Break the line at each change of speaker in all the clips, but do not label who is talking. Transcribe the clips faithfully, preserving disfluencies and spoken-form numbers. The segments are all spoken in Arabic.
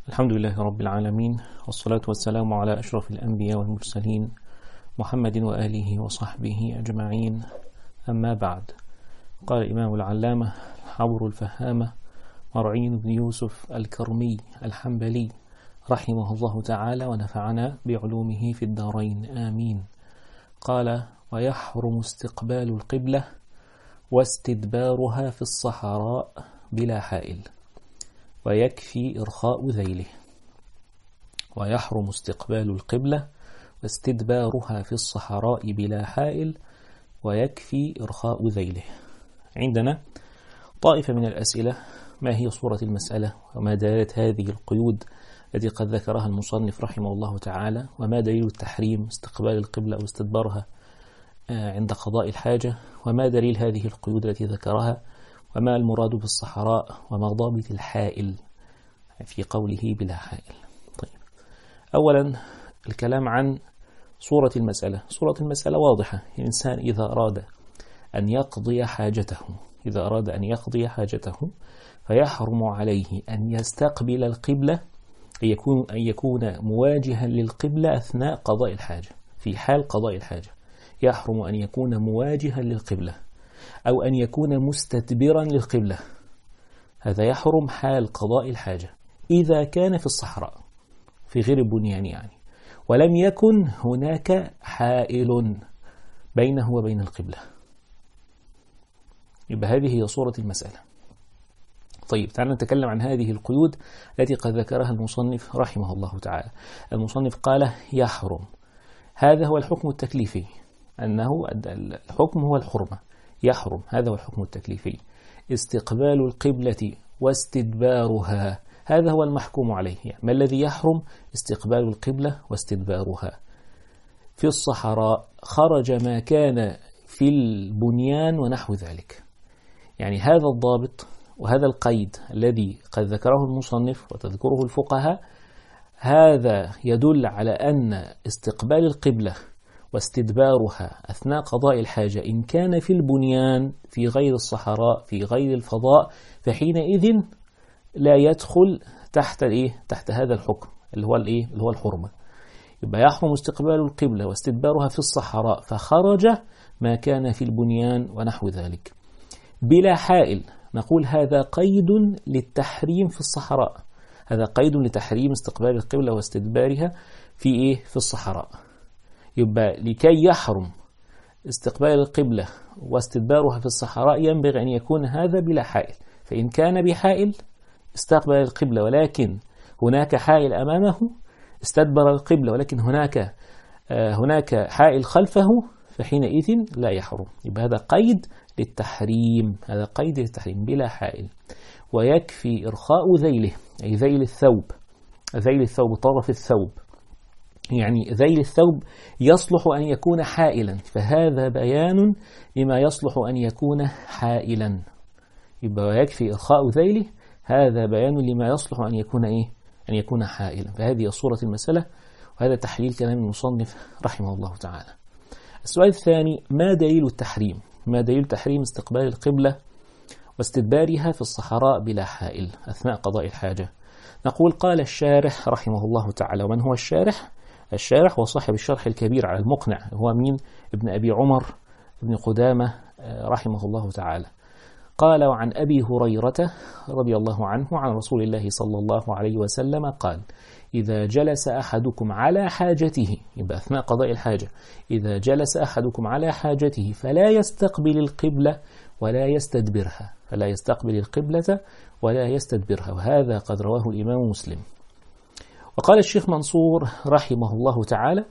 الحمد لله رب العالمين، والصلاة والسلام على أشرف الأنبياء والمرسلين محمد وآله وصحبه أجمعين. أما بعد، قال الإمام العلامة حبر الفهامة مرعين بن يوسف الكرمي الحنبلي رحمه الله تعالى ونفعنا بعلومه في الدارين آمين. قال: ويحرم استقبال القبلة واستدبارها في الصحراء بلا حائل، ويكفي إرخاء ذيله. ويحرم استقبال القبلة واستدبارها في الصحراء بلا حائل، ويكفي إرخاء ذيله. عندنا طائفة من الأسئلة: ما هي صورة المسألة؟ وما دلالة هذه القيود التي قد ذكرها المصنف رحمه الله تعالى؟ وما دليل التحريم استقبال القبلة أو استدبارها عند قضاء الحاجة؟ وما دليل هذه القيود التي ذكرها؟ وما المراد بالصحراء؟ وما ضابط الحائل في قوله بلا حائل؟ طيب، أولا الكلام عن صورة المسألة. صورة المسألة واضحة. الإنسان إذا أراد أن يقضي حاجته إذا أراد أن يقضي حاجته فيحرم عليه أن يستقبل القبلة، أن يكون, أن يكون مواجها للقبلة أثناء قضاء الحاجة. في حال قضاء الحاجة يحرم أن يكون مواجها للقبلة، أو أن يكون مستدبرا للقبلة. هذا يحرم حال قضاء الحاجة إذا كان في الصحراء في غير البنيان يعني، ولم يكن هناك حائل بينه وبين القبلة. يبقى هذه هي صورة المسألة. طيب، تعالوا نتكلم عن هذه القيود التي قد ذكرها المصنف رحمه الله تعالى. المصنف قال: يحرم. هذا هو الحكم التكليفي، أنه الحكم هو الحرمة. يحرم، هذا هو الحكم التكليفي. استقبال القبلة واستدبارها، هذا هو المحكوم عليه. يعني ما الذي يحرم؟ استقبال القبلة واستدبارها. في الصحراء خرج ما كان في البنيان ونحو ذلك. يعني هذا الضابط وهذا القيد الذي قد ذكره المصنف وتذكره الفقهاء، هذا يدل على أن استقبال القبلة واستدبارها أثناء قضاء الحاجة إن كان في البنيان في غير الصحراء في غير الفضاء، فحينئذ لا يدخل تحت الإيه؟ تحت هذا الحكم اللي هو الإيه؟ اللي هو الحرمة. يبقى يحرم استقبال القبلة واستدبارها في الصحراء فخرج ما كان في البنيان ونحو ذلك بلا حائل. نقول هذا قيد للتحريم في الصحراء، هذا قيد لتحريم استقبال القبلة واستدبارها في إيه؟ في الصحراء. يبقى لكي يحرم استقبال القبلة واستدبارها في الصحراء ينبغي أن يكون هذا بلا حائل. فإن كان بحائل استقبل القبلة ولكن هناك حائل أمامه، استدبر القبلة ولكن هناك هناك حائل خلفه، فحينئذ لا يحرم. يبقى هذا قيد للتحريم، هذا قيد للتحريم بلا حائل. ويكفي إرخاء ذيله، أي ذيل الثوب، ذيل الثوب طرف الثوب، يعني ذيل الثوب يصلح أن يكون حائلا، فهذا بيان لما يصلح أن يكون حائلا. يبقى ويكفي إرخاء ذيله، هذا بيان لما يصلح أن يكون إيه؟ أن يكون حائلا. فهذه صورة المسألة، وهذا تحليل كلام المصنف رحمه الله تعالى. السؤال الثاني: ما دليل التحريم؟ ما دليل تحريم استقبال القبلة واستدبارها في الصحراء بلا حائل أثناء قضاء الحاجة؟ نقول: قال الشارح رحمه الله تعالى. ومن هو الشارح؟ الشارح هو صاحب الشرح الكبير على المقنع، هو مين؟ ابن أبي عمر ابن قدامة رحمه الله تعالى. قال: وعن أبي هريرة رضي الله عنه عن رسول الله صلى الله عليه وسلم قال: إذا جلس أحدكم على حاجته، يبقى أثناء قضاء الحاجة، إذا جلس أحدكم على حاجته فلا يستقبل القبلة ولا يستدبرها، فلا يستقبل القبلة ولا يستدبرها. وهذا قد رواه الإمام مسلم. وقال الشيخ منصور رحمه الله تعالى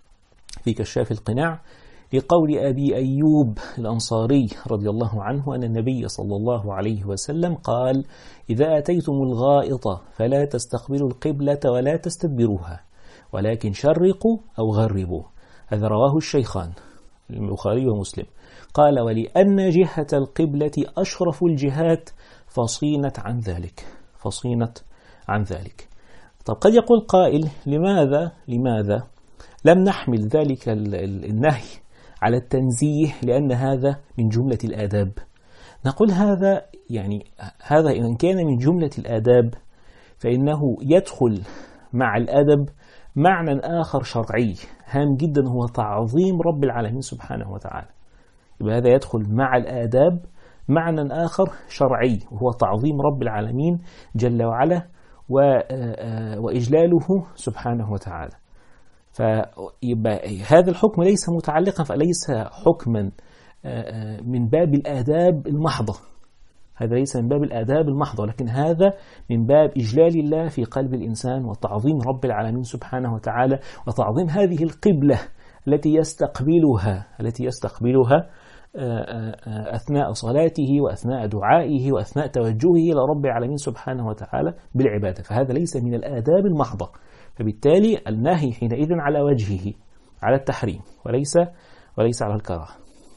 في كشاف القناع لقول أبي أيوب الأنصاري رضي الله عنه أن النبي صلى الله عليه وسلم قال: إذا أتيتم الغائط فلا تستقبلوا القبلة ولا تستدبروها، ولكن شرقوا أو غربوا. هذا رواه الشيخان البخاري ومسلم. قال: ولأن جهة القبلة أشرف الجهات فصينت عن ذلك، فصينت عن ذلك. طب قد يقول قائل: لماذا لماذا لم نحمل ذلك النهي على التنزيه، لأن هذا من جملة الآداب؟ نقول هذا يعني هذا إن كان من جملة الآداب فإنه يدخل مع الأدب معنى آخر شرعي هام جدا، هو تعظيم رب العالمين سبحانه وتعالى. يبقى هذا يدخل مع الآداب معنى آخر شرعي، وهو تعظيم رب العالمين جل وعلا وإجلاله سبحانه وتعالى. فيبقى هذا الحكم ليس متعلقا، فليس حكما من باب الآداب المحضة، هذا ليس من باب الآداب المحضة، لكن هذا من باب إجلال الله في قلب الإنسان وتعظيم رب العالمين سبحانه وتعالى، وتعظيم هذه القبلة التي يستقبلها التي يستقبلها أثناء صلاته وأثناء دعائه وأثناء توجهه إلى رب العالمين سبحانه وتعالى بالعبادة. فهذا ليس من الآداب المحضة، فبالتالي النهي حينئذ على وجهه على التحريم وليس وليس على الكراهة.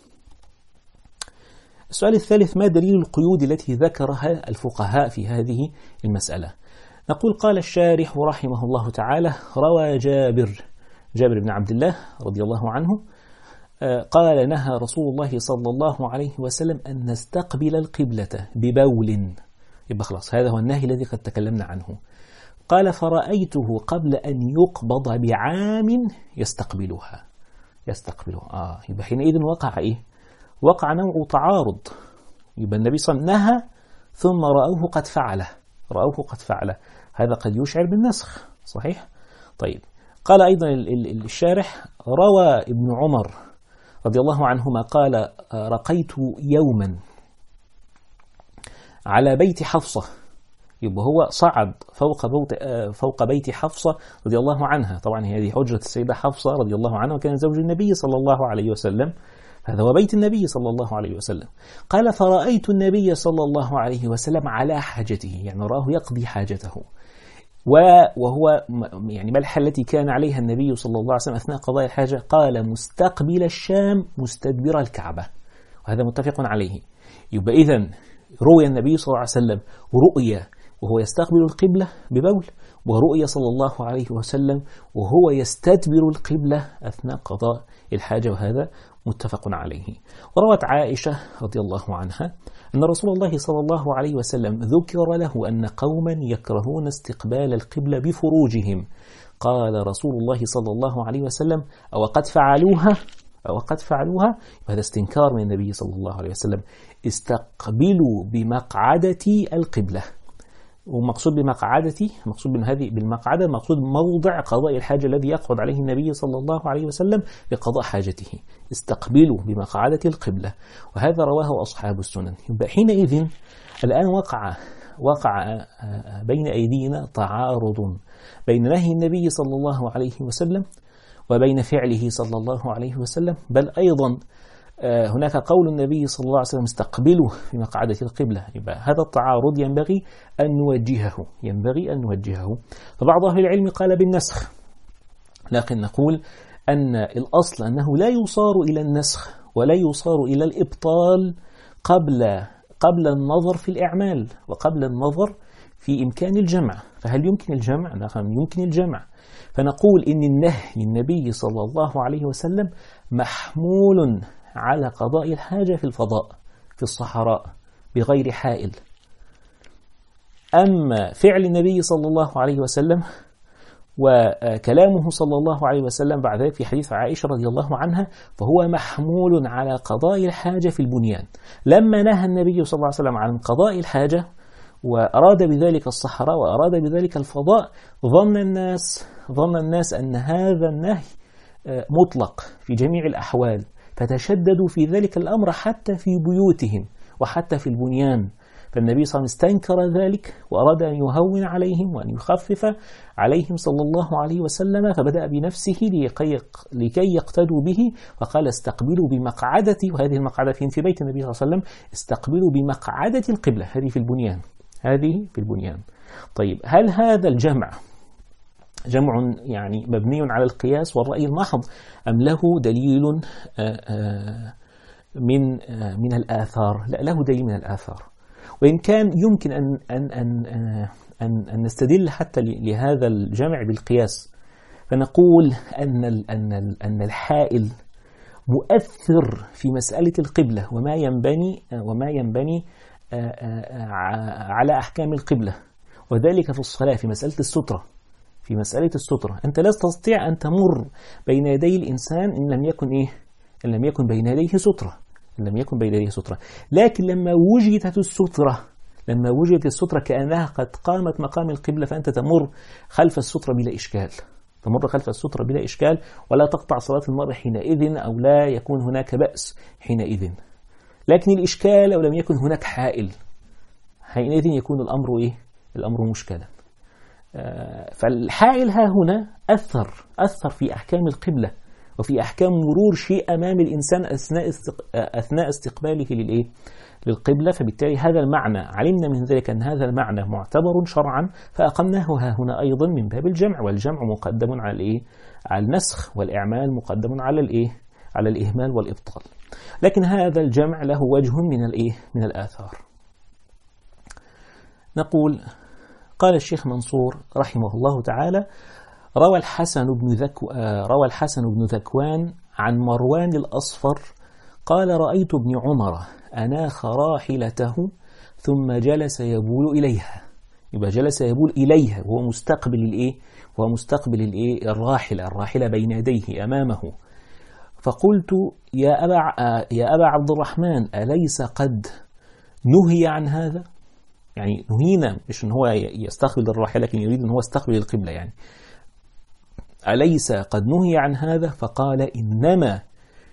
السؤال الثالث: ما دليل القيود التي ذكرها الفقهاء في هذه المسألة؟ نقول: قال الشارح رحمه الله تعالى: روى جابر جابر بن عبد الله رضي الله عنه قال: نهى رسول الله صلى الله عليه وسلم أن نستقبل القبلة ببول. يبقى خلاص هذا هو النهي الذي قد تكلمنا عنه. قال: فرأيته قبل أن يقبض بعام يستقبلها يستقبلها آه يبقى حينئذ وقع إيه؟ وقع نوع تعارض. يبقى النبي صلى الله عليه وسلم نهى ثم رأوه قد فعله رأوه قد فعله هذا قد يشعر بالنسخ، صحيح؟ طيب، قال أيضا الشارح: روى ابن عمر رضي الله عنهما قال: رقيت يوما على بيت حفصة. يبقى هو صعد فوق فوق بيت حفصة رضي الله عنها. طبعا هذه حجرة السيدة حفصة رضي الله عنها، وكان زوج النبي صلى الله عليه وسلم، هذا هو بيت النبي صلى الله عليه وسلم. قال: فرأيت النبي صلى الله عليه وسلم على حاجته، يعني رآه يقضي حاجته، وهو يعني ما الحالة التي كان عليها النبي صلى الله عليه وسلم أثناء قضاء الحاجة؟ قال: مستقبل الشام مستدبر الكعبة، وهذا متفق عليه. يبقى إذن رؤيا النبي صلى الله عليه وسلم رؤيا وهو يستقبل القبلة ببول، ورؤيا صلى الله عليه وسلم وهو يستدبر القبلة أثناء قضاء الحاجة، وهذا متفق عليه. وروت عائشة رضي الله عنها أن رسول الله صلى الله عليه وسلم ذكر له أن قوما يكرهون استقبال القبلة بفروجهم، قال رسول الله صلى الله عليه وسلم: أو قد فعلوها أو قد فعلوها هذا استنكار من النبي صلى الله عليه وسلم. استقبلوا بمقعدة القبلة، ومقصود بمقعدتي مقصود من هذه بالمقعدة مقصود موضع قضاء الحاجة الذي يقعد عليه النبي صلى الله عليه وسلم لقضاء حاجته. استقبلوا بمقعدة القبلة، وهذا رواه أصحاب السنن. يبقى حينئذ الآن وقع وقع بين أيدينا تعارض بين نهي النبي صلى الله عليه وسلم وبين فعله صلى الله عليه وسلم، بل أيضا هناك قول النبي صلى الله عليه وسلم: استقبلوا في مقعدة القبلة. يبقى هذا التعارض ينبغي أن نوجهه ينبغي أن نوجهه فبعض أهل العلم قال بالنسخ، لكن نقول أن الأصل أنه لا يصار إلى النسخ ولا يصار إلى الإبطال قبل قبل النظر في الإعمال وقبل النظر في إمكان الجمع. فهل يمكن الجمع؟ نعم يمكن الجمع. فنقول إن النهي النبي صلى الله عليه وسلم محمول على قضاء الحاجة في الفضاء في الصحراء بغير حائل. أما فعل النبي صلى الله عليه وسلم وكلامه صلى الله عليه وسلم بعد ذلك في حديث عائشة رضي الله عنها فهو محمول على قضاء الحاجة في البنيان. لما نهى النبي صلى الله عليه وسلم عن قضاء الحاجة وأراد بذلك الصحراء وأراد بذلك الفضاء، ظن الناس ظن الناس أن هذا النهي مطلق في جميع الأحوال، فتشددوا في ذلك الأمر حتى في بيوتهم وحتى في البنيان. فالنبي صلى الله عليه وسلم استنكر ذلك وأراد أن يهون عليهم وأن يخفف عليهم صلى الله عليه وسلم، فبدأ بنفسه لكي يقتدوا به، فقال: استقبلوا بمقعدتي، وهذه المقعدة في بيت النبي صلى الله عليه وسلم، استقبلوا بمقعدة القبلة، هذه في البنيان هذه في البنيان. طيب، هل هذا الجمع جمع يعني مبني على القياس والرأي المحض أم له دليل من من الآثار؟ لا، له دليل من الآثار، وإن كان يمكن أن أن أن أن, أن نستدل حتى لهذا الجمع بالقياس، فنقول أن أن أن الحائل مؤثر في مسألة القبلة وما ينبني وما ينبني على أحكام القبلة، وذلك في الصلاة في مسألة السترة. في مسألة السترة أنت لا تستطيع أن تمر بين يدي الإنسان إن لم يكن إيه؟ إن لم يكن بين يديه سترة. إن لم يكن بين يديه سترة. لكن لما وجدت السترة لما وجدت السترة كأنها قد قامت مقام القبلة، فأنت تمر خلف السترة بلا إشكال. تمر خلف السترة بلا إشكال، ولا تقطع صلاة المرء حينئذ، أو لا يكون هناك بأس حينئذ. لكن الإشكال لو لم يكن هناك حائل، حينئذ يكون الأمر إيه؟ الأمر مشكلا. فالحائل ها هنا أثر أثر في أحكام القبلة وفي أحكام مرور شيء أمام الإنسان أثناء أثناء استقباله للإيه؟ للقبلة. فبالتالي هذا المعنى علمنا من ذلك أن هذا المعنى معتبر شرعا، فأقمناه ها هنا أيضا من باب الجمع، والجمع مقدم على الإيه؟ على النسخ، والإعمال مقدم على الإيه؟ على الإهمال والإبطال. لكن هذا الجمع له وجه من الإيه؟ من الآثار. نقول قال الشيخ منصور رحمه الله تعالى: روى الحسن بن ذكو روى الحسن بن ذكوان عن مروان الأصفر قال: رأيت ابن عمر أناخ راحلته ثم جلس يبول إليها. يبقى جلس يبول إليها وهو مستقبل الإيه؟ وهو مستقبل الإيه؟ الراحلة الراحلة بين يديه أمامه. فقلت: يا أبا يا أبا عبد الرحمن، أليس قد نهي عن هذا؟ يعني نهينا، مش إن هو يستقبل الراحلة، لكن يريد إن هو يستقبل القبلة. يعني أليس قد نهي عن هذا؟ فقال: إنما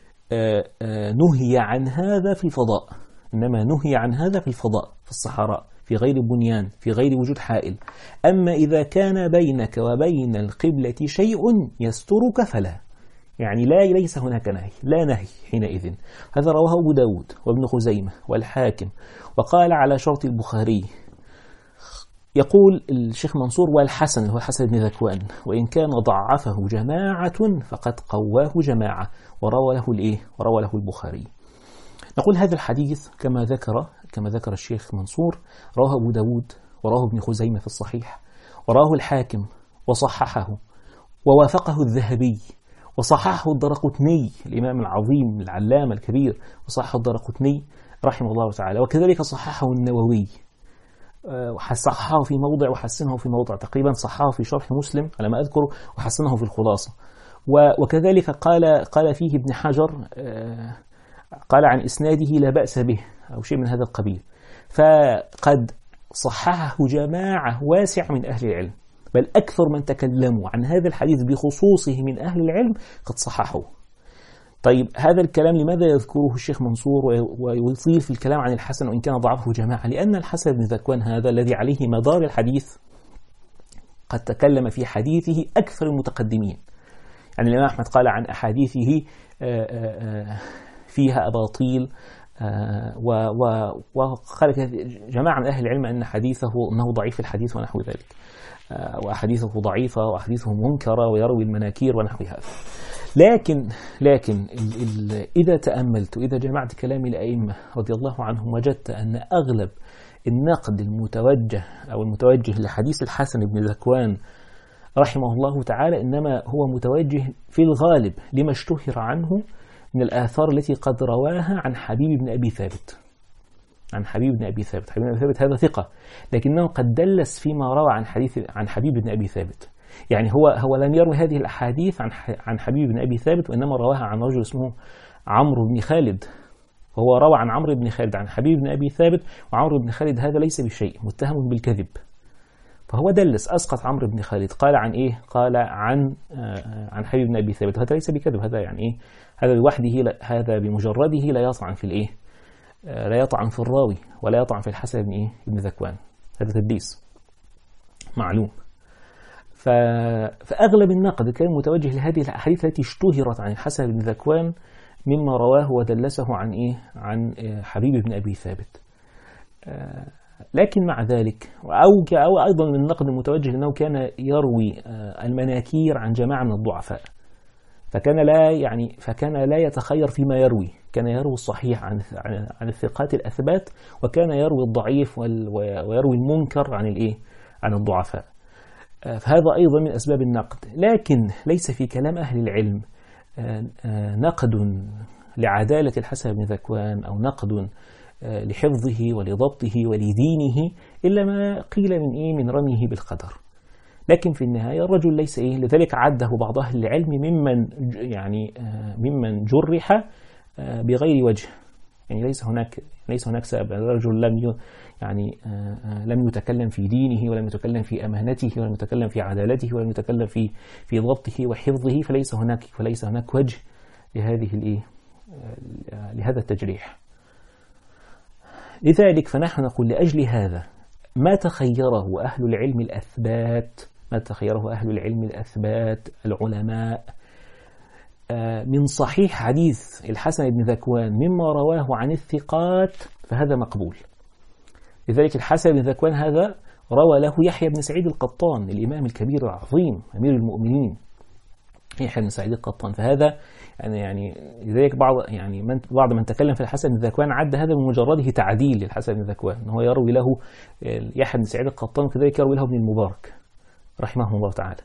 نهي عن هذا في الفضاء. إنما نهي عن هذا في الفضاء، في الصحراء، في غير بنيان، في غير وجود حائل. أما إذا كان بينك وبين القبلة شيء يسترك فلا. يعني لا ليس هناك نهي، لا نهي حينئذ. هذا رواه أبو داود وابن خزيمة والحاكم، وقال على شرط البخاري. يقول الشيخ منصور: والحسن هو الحسن بن ذكوان، وإن كان ضعفه جماعة فقد قواه جماعة، وروى له الإيه؟ وروى له البخاري. نقول هذا الحديث كما ذكر كما ذكر الشيخ منصور رواه أبو داود وراه ابن خزيمة في الصحيح، وراه الحاكم وصححه، ووافقه الذهبي، وصححه الدرقطني الإمام العظيم العلامة الكبير، وصححه الدرقطني رحمه الله تعالى، وكذلك صححه النووي، وصححه في موضع وحسنه في موضع، تقريبا صححه في شرح مسلم على ما أذكر، وحسنه في الخلاصة. وكذلك قال قال فيه ابن حجر، قال عن إسناده لا بأس به أو شيء من هذا القبيل. فقد صححه جماعة واسعة من أهل العلم، بل أكثر من تكلموا عن هذا الحديث بخصوصه من أهل العلم قد صححه. طيب هذا الكلام لماذا يذكره الشيخ منصور ويطيل في الكلام عن الحسن وإن كان ضعفه جماعة؟ لأن الحسن بن ذكوان هذا الذي عليه مدار الحديث قد تكلم في حديثه أكثر المتقدمين. يعني الإمام أحمد قال عن أحاديثه فيها أباطيل، وقال جماعة من أهل العلم أن حديثه أنه ضعيف الحديث ونحو ذلك، وأحاديثه ضعيفة وأحاديثه منكرة ويروي المناكير ونحو هذا. لكن لكن ال ال إذا تأملت وإذا جمعت كلام الأئمة رضي الله عنهم، وجدت أن أغلب النقد المتوجه أو المتوجه لحديث الحسن بن ذكوان رحمه الله تعالى إنما هو متوجه في الغالب لما اشتهر عنه من الآثار التي قد رواها عن حبيب بن أبي ثابت. عن حبيب بن أبي ثابت حبيب بن أبي ثابت هذا ثقة، لكنه قد دلس فيما روى عن حديث عن حبيب بن أبي ثابت. يعني هو هو لم يروي هذه الأحاديث عن عن حبيب بن أبي ثابت، وإنما رواها عن رجل اسمه عمرو بن خالد. وهو روى عن عمرو بن خالد عن حبيب بن أبي ثابت، وعمرو بن خالد هذا ليس بشيء، متهم بالكذب. فهو دلس، أسقط عمرو بن خالد، قال عن إيه؟ قال عن عن حبيب بن أبي ثابت، هذا ليس بكذب. هذا يعني إيه؟ هذا لوحده، هذا بمجرده لا يطعن في الإيه؟ لا يطعن في الراوي ولا يطعن في الحسن بن إيه؟ ابن ذكوان. هذا تدليس معلوم. فأغلب النقد كان متوجه لهذه الأحاديث التي اشتهرت عن الحسن بن ذكوان مما رواه ودلسه عن إيه؟ عن حبيب بن أبي ثابت. لكن مع ذلك أو أو أيضا من النقد المتوجه أنه كان يروي المناكير عن جماعة من الضعفاء، فكان لا يعني فكان لا يتخير فيما يروي، كان يروي الصحيح عن عن الثقات الأثبات، وكان يروي الضعيف ويروي المنكر عن الإيه؟ عن الضعفاء. فهذا أيضا من أسباب النقد. لكن ليس في كلام أهل العلم نقد لعدالة الحسن بن ذكوان أو نقد لحفظه ولضبطه ولدينه إلا ما قيل من إيه من رميه بالقدر. لكن في النهاية الرجل ليس إيه، لذلك عده بعض أهل العلم ممن يعني ممن جرح بغير وجه، يعني ليس هناك ليس هناك سبب. الرجل لم يعني لم يتكلم في دينه ولم يتكلم في أمانته ولم يتكلم في عدالته ولم يتكلم في في ضبطه وحفظه، فليس هناك فليس هناك وجه لهذه الإيه لهذا التجريح. لذلك فنحن نقول لأجل هذا ما تخيره أهل العلم الأثبات ما تخيره أهل العلم الأثبات العلماء من صحيح حديث الحسن بن ذكوان مما رواه عن الثقات فهذا مقبول. لذلك الحسن بن ذكوان هذا روى له يحيى بن سعيد القطان الإمام الكبير العظيم أمير المؤمنين يحيى بن سعيد القطان، فهذا يعني يعني لذلك بعض يعني من بعض من تكلم في الحسن بن ذكوان عد هذا بمجرده تعديل للحسن بن ذكوان، ان هو يروي له يحيى بن سعيد القطان وكذلك يروي له ابن المبارك رحمه الله تعالى.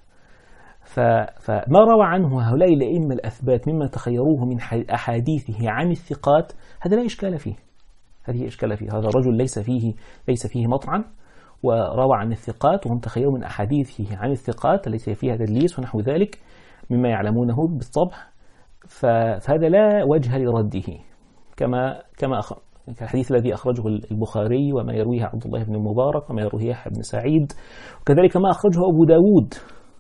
فما روى عنه هؤلاء الأئمة الأثبات مما تخيروه من أحاديثه عن الثقات هذا لا إشكال فيه، هذه إشكال فيه. هذا الرجل ليس فيه ليس فيه مطعن وروى عن الثقات وهم تخيروا من أحاديثه عن الثقات ليس فيها تدليس ونحو ذلك مما يعلمونه بالطبع، فهذا لا وجه لرده كما كما الحديث الذي أخرجه البخاري وما يرويه عبد الله بن المبارك وما يرويه يحيى بن سعيد، وكذلك ما أخرجه أبو داود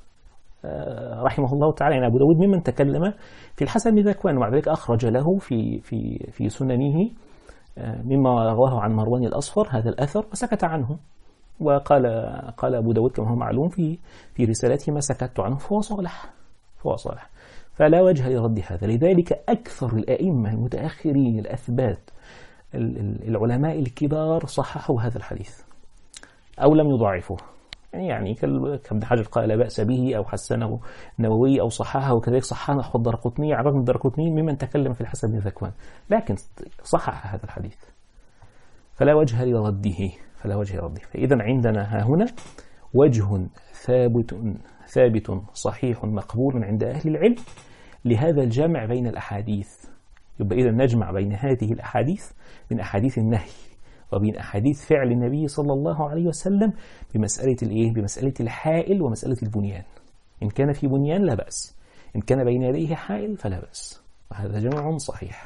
رحمه الله تعالى. يعني أبو داود ممن تكلم في الحسن بن ذكوان ومع ذلك أخرج له في في في سننه مما رواه عن مروان الأصفر هذا الأثر وسكت عنه، وقال قال أبو داود كما هو معلوم في في رسالته ما سكت عنه فهو صالح فهو صالح فلا وجه لرد هذا. لذلك أكثر الأئمة المتأخرين الأثبات العلماء الكبار صححوا هذا الحديث أو لم يضعفوه، يعني يعني كابن حجر قال لا بأس به أو حسنه النووي أو صححه، وكذلك صححه الدرقطني على الرغم الدرقطني ممن تكلم في الحسن بن ذكوان لكن صحح هذا الحديث فلا وجه لرده فلا وجه لرده. فإذا عندنا ها هنا وجه ثابت ثابت صحيح مقبول عند أهل العلم لهذا الجمع بين الأحاديث. يبقى إذا نجمع بين هذه الأحاديث من أحاديث النهي وبين أحاديث فعل النبي صلى الله عليه وسلم بمسألة الإيه؟ بمسألة الحائل ومسألة البنيان. إن كان في بنيان لا بأس، إن كان بين يديه حائل فلا بأس، وهذا جمع صحيح.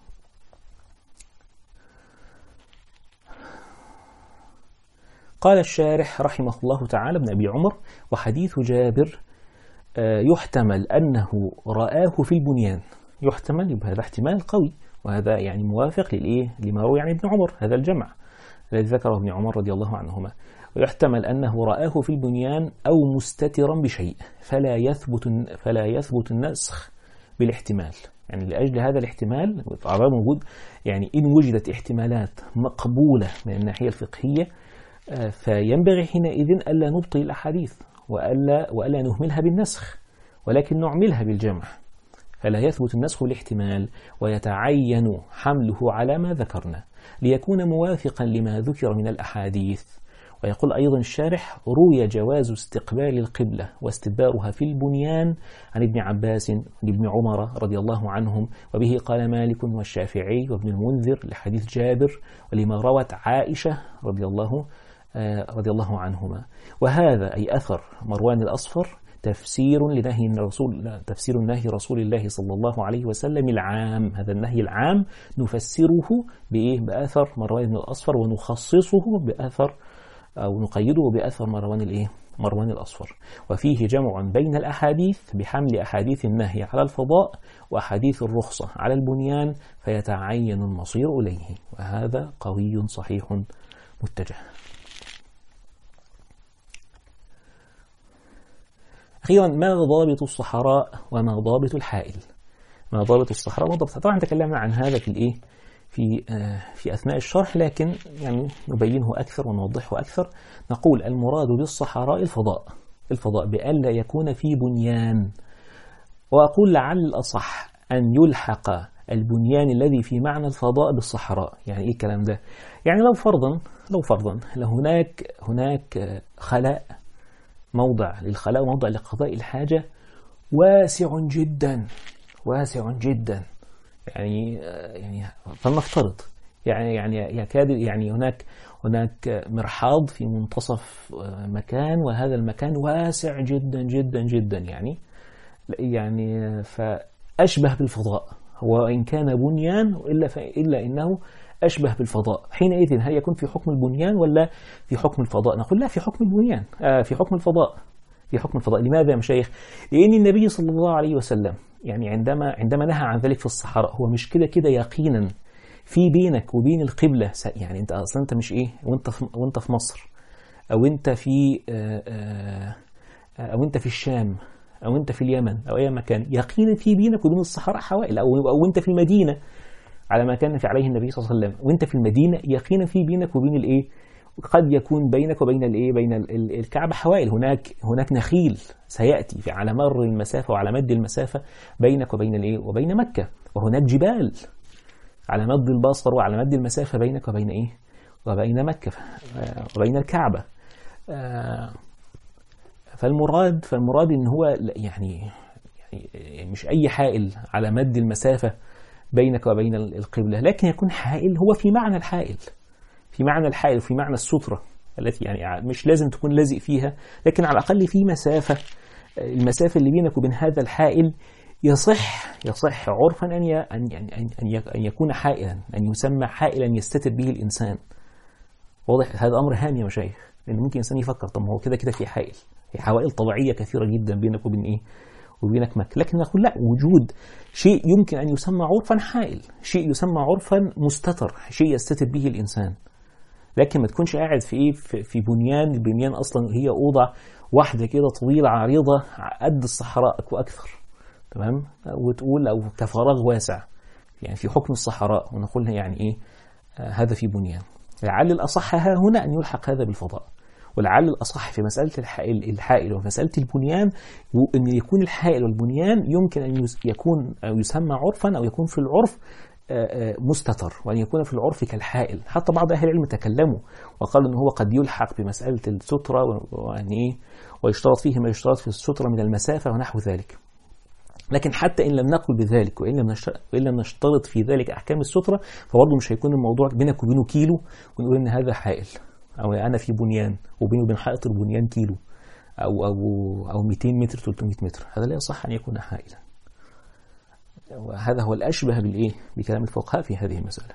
قال الشارح رحمه الله تعالى ابن أبي عمر وحديث جابر يحتمل أنه رآه في البنيان، يحتمل يبقى هذا احتمال قوي وهذا يعني موافق للإيه لما روي عن ابن عمر هذا الجمع الذي ذكره ابن عمر رضي الله عنهما. ويحتمل أنه رآه في البنيان أو مستترا بشيء فلا يثبت فلا يثبت النسخ بالاحتمال. يعني لأجل هذا الاحتمال على موجود، يعني إن وجدت احتمالات مقبولة من الناحية الفقهية فينبغي حينئذ ألا نبطل الأحاديث وألا, وألا نهملها بالنسخ ولكن نعملها بالجمع، فلا يثبت النسخ بالاحتمال ويتعين حمله على ما ذكرنا ليكون موافقا لما ذكر من الأحاديث. ويقول أيضا الشارح روي جواز استقبال القبلة واستدبارها في البنيان عن ابن عباس وابن عمر رضي الله عنهم، وبه قال مالك والشافعي وابن المنذر لحديث جابر ولما روت عائشة رضي الله رضي الله عنهما. وهذا أي أثر مروان الأصفر تفسير لنهي الرسول تفسير نهي رسول الله صلى الله عليه وسلم العام. هذا النهي العام نفسره بإيه؟ بأثر مروان الأصفر ونخصصه بأثر أو نقيده بأثر مروان الإيه؟ مروان الأصفر. وفيه جمع بين الأحاديث بحمل أحاديث النهي على الفضاء وأحاديث الرخصة على البنيان فيتعين المصير إليه، وهذا قوي صحيح متجه. أخيرا ما ضابط الصحراء وما ضابط الحائل؟ ما ضابط الصحراء وما ضابط، طبعا تكلمنا عن هذا في الإيه في آه في أثناء الشرح لكن يعني نبينه أكثر ونوضحه أكثر. نقول المراد بالصحراء الفضاء الفضاء بأن لا يكون في بنيان، وأقول لعل الأصح أن يلحق البنيان الذي في معنى الفضاء بالصحراء. يعني إيه الكلام ده؟ يعني لو فرضا لو فرضا هناك هناك خلاء، موضع للخلاء وموضع لقضاء الحاجة واسع جدا واسع جدا، يعني يعني فلنفترض يعني يعني يكاد يعني هناك هناك مرحاض في منتصف مكان، وهذا المكان واسع جدا جدا جدا، يعني يعني فأشبه بالفضاء، هو إن كان بنيان إلا إلا إنه أشبه بالفضاء. حينئذ هل يكون في حكم البنيان ولا في حكم الفضاء؟ نقول لا، في حكم البنيان، آه في حكم الفضاء، في حكم الفضاء. لماذا يا مشايخ؟ لأن النبي صلى الله عليه وسلم يعني عندما عندما نهى عن ذلك في الصحراء، هو مش كده كده يقينا في بينك وبين القبلة، يعني أنت أصلا أنت مش إيه وأنت في وأنت في مصر، أو أنت في آآ آآ أو أنت في الشام، أو أنت في اليمن، أو أي مكان، يقينا في بينك وبين الصحراء حوائل، أو أو أنت في المدينة على ما كان في عليه النبي صلى الله عليه وسلم، وأنت في المدينة يقينا في بينك وبين الإيه، قد يكون بينك وبين الإيه، بين الكعبة حوائل، هناك هناك نخيل سيأتي في على مر المسافة وعلى مد المسافة بينك وبين الإيه، وبين مكة، وهناك جبال على مد البصر وعلى مد المسافة بينك وبين إيه، وبين مكة وبين الكعبة. فالمراد فالمراد إن هو يعني يعني مش أي حائل على مد المسافة بينك وبين القبلة، لكن يكون حائل هو في معنى الحائل، في معنى الحائل وفي معنى السترة التي يعني مش لازم تكون لازق فيها، لكن على الأقل في مسافة، المسافة اللي بينك وبين هذا الحائل يصح يصح عرفا أن أن أن يكون حائلا، أن يسمى حائلا يستتر به الإنسان. واضح؟ هذا أمر هام يا مشايخ، لأن ممكن إنسان يفكر طب ما هو كده كده في حائل، في حوائل طبيعية كثيرة جدا بينك وبين إيه، وبينك مكة، لكن نقول لا، وجود شيء يمكن أن يسمى عرفا حائل، شيء يسمى عرفا مستتر، شيء يستتر به الإنسان، لكن ما تكونش قاعد في إيه، في بنيان، البنيان أصلا هي أوضة واحدة كده طويلة عريضة قد الصحراء وأكثر، تمام، وتقول أو كفراغ واسع، يعني في حكم الصحراء، ونقول يعني إيه، آه هذا في بنيان. لعل الأصح ها هنا أن يلحق هذا بالفضاء، ولعل الأصح في مسألة الحائل, الحائل وفي مسألة البنيان أن يكون الحائل والبنيان يمكن أن يكون أو يسمى عرفا، أو يكون في العرف مستتر، وأن يكون في العرف كالحائل. حتى بعض أهل العلم تكلموا وقالوا أنه هو قد يلحق بمسألة السترة، وأن إيه، ويشترط فيه ما يشترط في السترة من المسافة ونحو ذلك. لكن حتى إن لم نقل بذلك، وإن لم وإن لم نشترط في ذلك أحكام السترة، فبرضه مش هيكون الموضوع بينك وبينه كيلو ونقول إن هذا حائل، أو أنا في بنيان وبينه وبين حائط البنيان كيلو أو أو أو مئتين متر ثلاثمئة متر، هذا لا يصح أن يكون حائلا. وهذا هو الأشبه بالإيه، بكلام الفقهاء في هذه المسألة.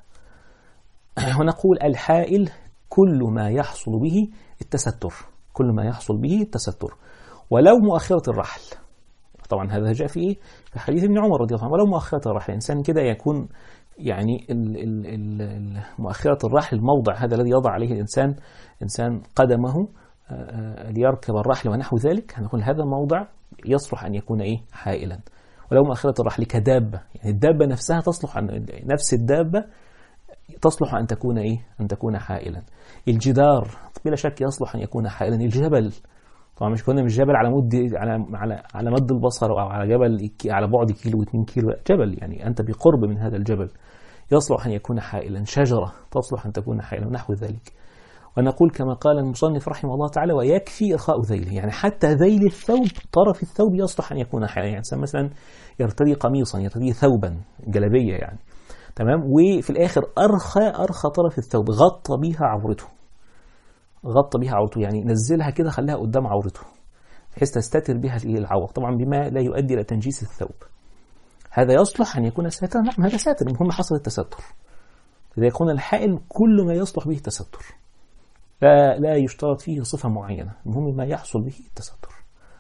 ونقول الحائل كل ما يحصل به التستر، كل ما يحصل به التستر، ولو مؤخرة الرحل. طبعا هذا جاء في إيه؟ في حديث ابن عمر رضي الله عنه، ولو مؤخرة الرحل، الإنسان كده يكون يعني ال ال ال مؤخرة الرحل، الموضع هذا الذي يضع عليه الإنسان إنسان قدمه ليركب الرحل ونحو ذلك، هنقول هذا موضع يصلح أن يكون إيه، حائلا. ولو مؤخرة الرحل كدابة، يعني الدابة نفسها تصلح أن نفس الدابة تصلح أن تكون إيه، أن تكون حائلا. الجدار بلا شك يصلح أن يكون حائلا. الجبل طبعا مش كنا مش جبل على مد على على على مد البصر، أو على جبل على بعد كيلو واثنين كيلو، جبل يعني أنت بقرب من هذا الجبل يصلح أن يكون حائلا. شجرة تصلح أن تكون حائلا ونحو ذلك. ونقول كما قال المصنف رحمه الله تعالى: ويكفي إرخاء ذيله، يعني حتى ذيل الثوب، طرف الثوب يصلح أن يكون حائلا، يعني مثلا يرتدي قميصا، يرتدي ثوبا، جلبية يعني، تمام، وفي الآخر أرخى أرخى طرف الثوب، غطى بها عورته، غطى بها عورته، يعني نزلها كده خلاها قدام عورته بحيث تستتر بها العور، طبعا بما لا يؤدي إلى تنجيس الثوب. هذا يصلح أن يكون ساترا؟ نعم هذا ساتر، المهم حصل التستر. إذا يكون الحائل كل ما يصلح به التستر، لا لا يشترط فيه صفة معينة، المهم ما يحصل به التستر.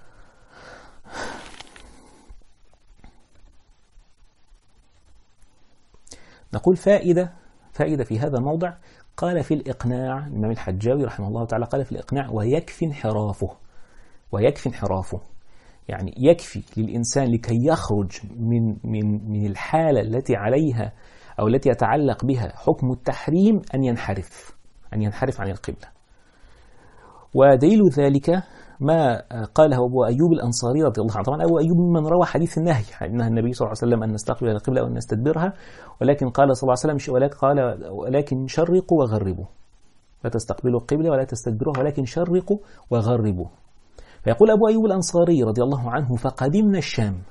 نقول فائدة فائدة في هذا الموضع، قال في الإقناع الإمام الحجاوي رحمه الله تعالى، قال في الإقناع: ويكفي انحرافه، ويكفي انحرافه، يعني يكفي للإنسان لكي يخرج من من من الحالة التي عليها أو التي يتعلق بها حكم التحريم أن ينحرف أن ينحرف عن القبلة. ودليل ذلك ما قاله أبو أيوب الأنصاري رضي الله عنه. طبعا أبو أيوب من روى حديث النهي، أنها النبي صلى الله عليه وسلم أن نستقبل القبلة وأن نستدبرها، ولكن قال صلى الله عليه وسلم ولكن قال ولكن شرقوا وغربوا، لا تستقبلوا القبلة ولا تستدبروها ولكن شرقوا وغربوا. فيقول أبو أيوب الأنصاري رضي الله عنه: فقدمنا الشام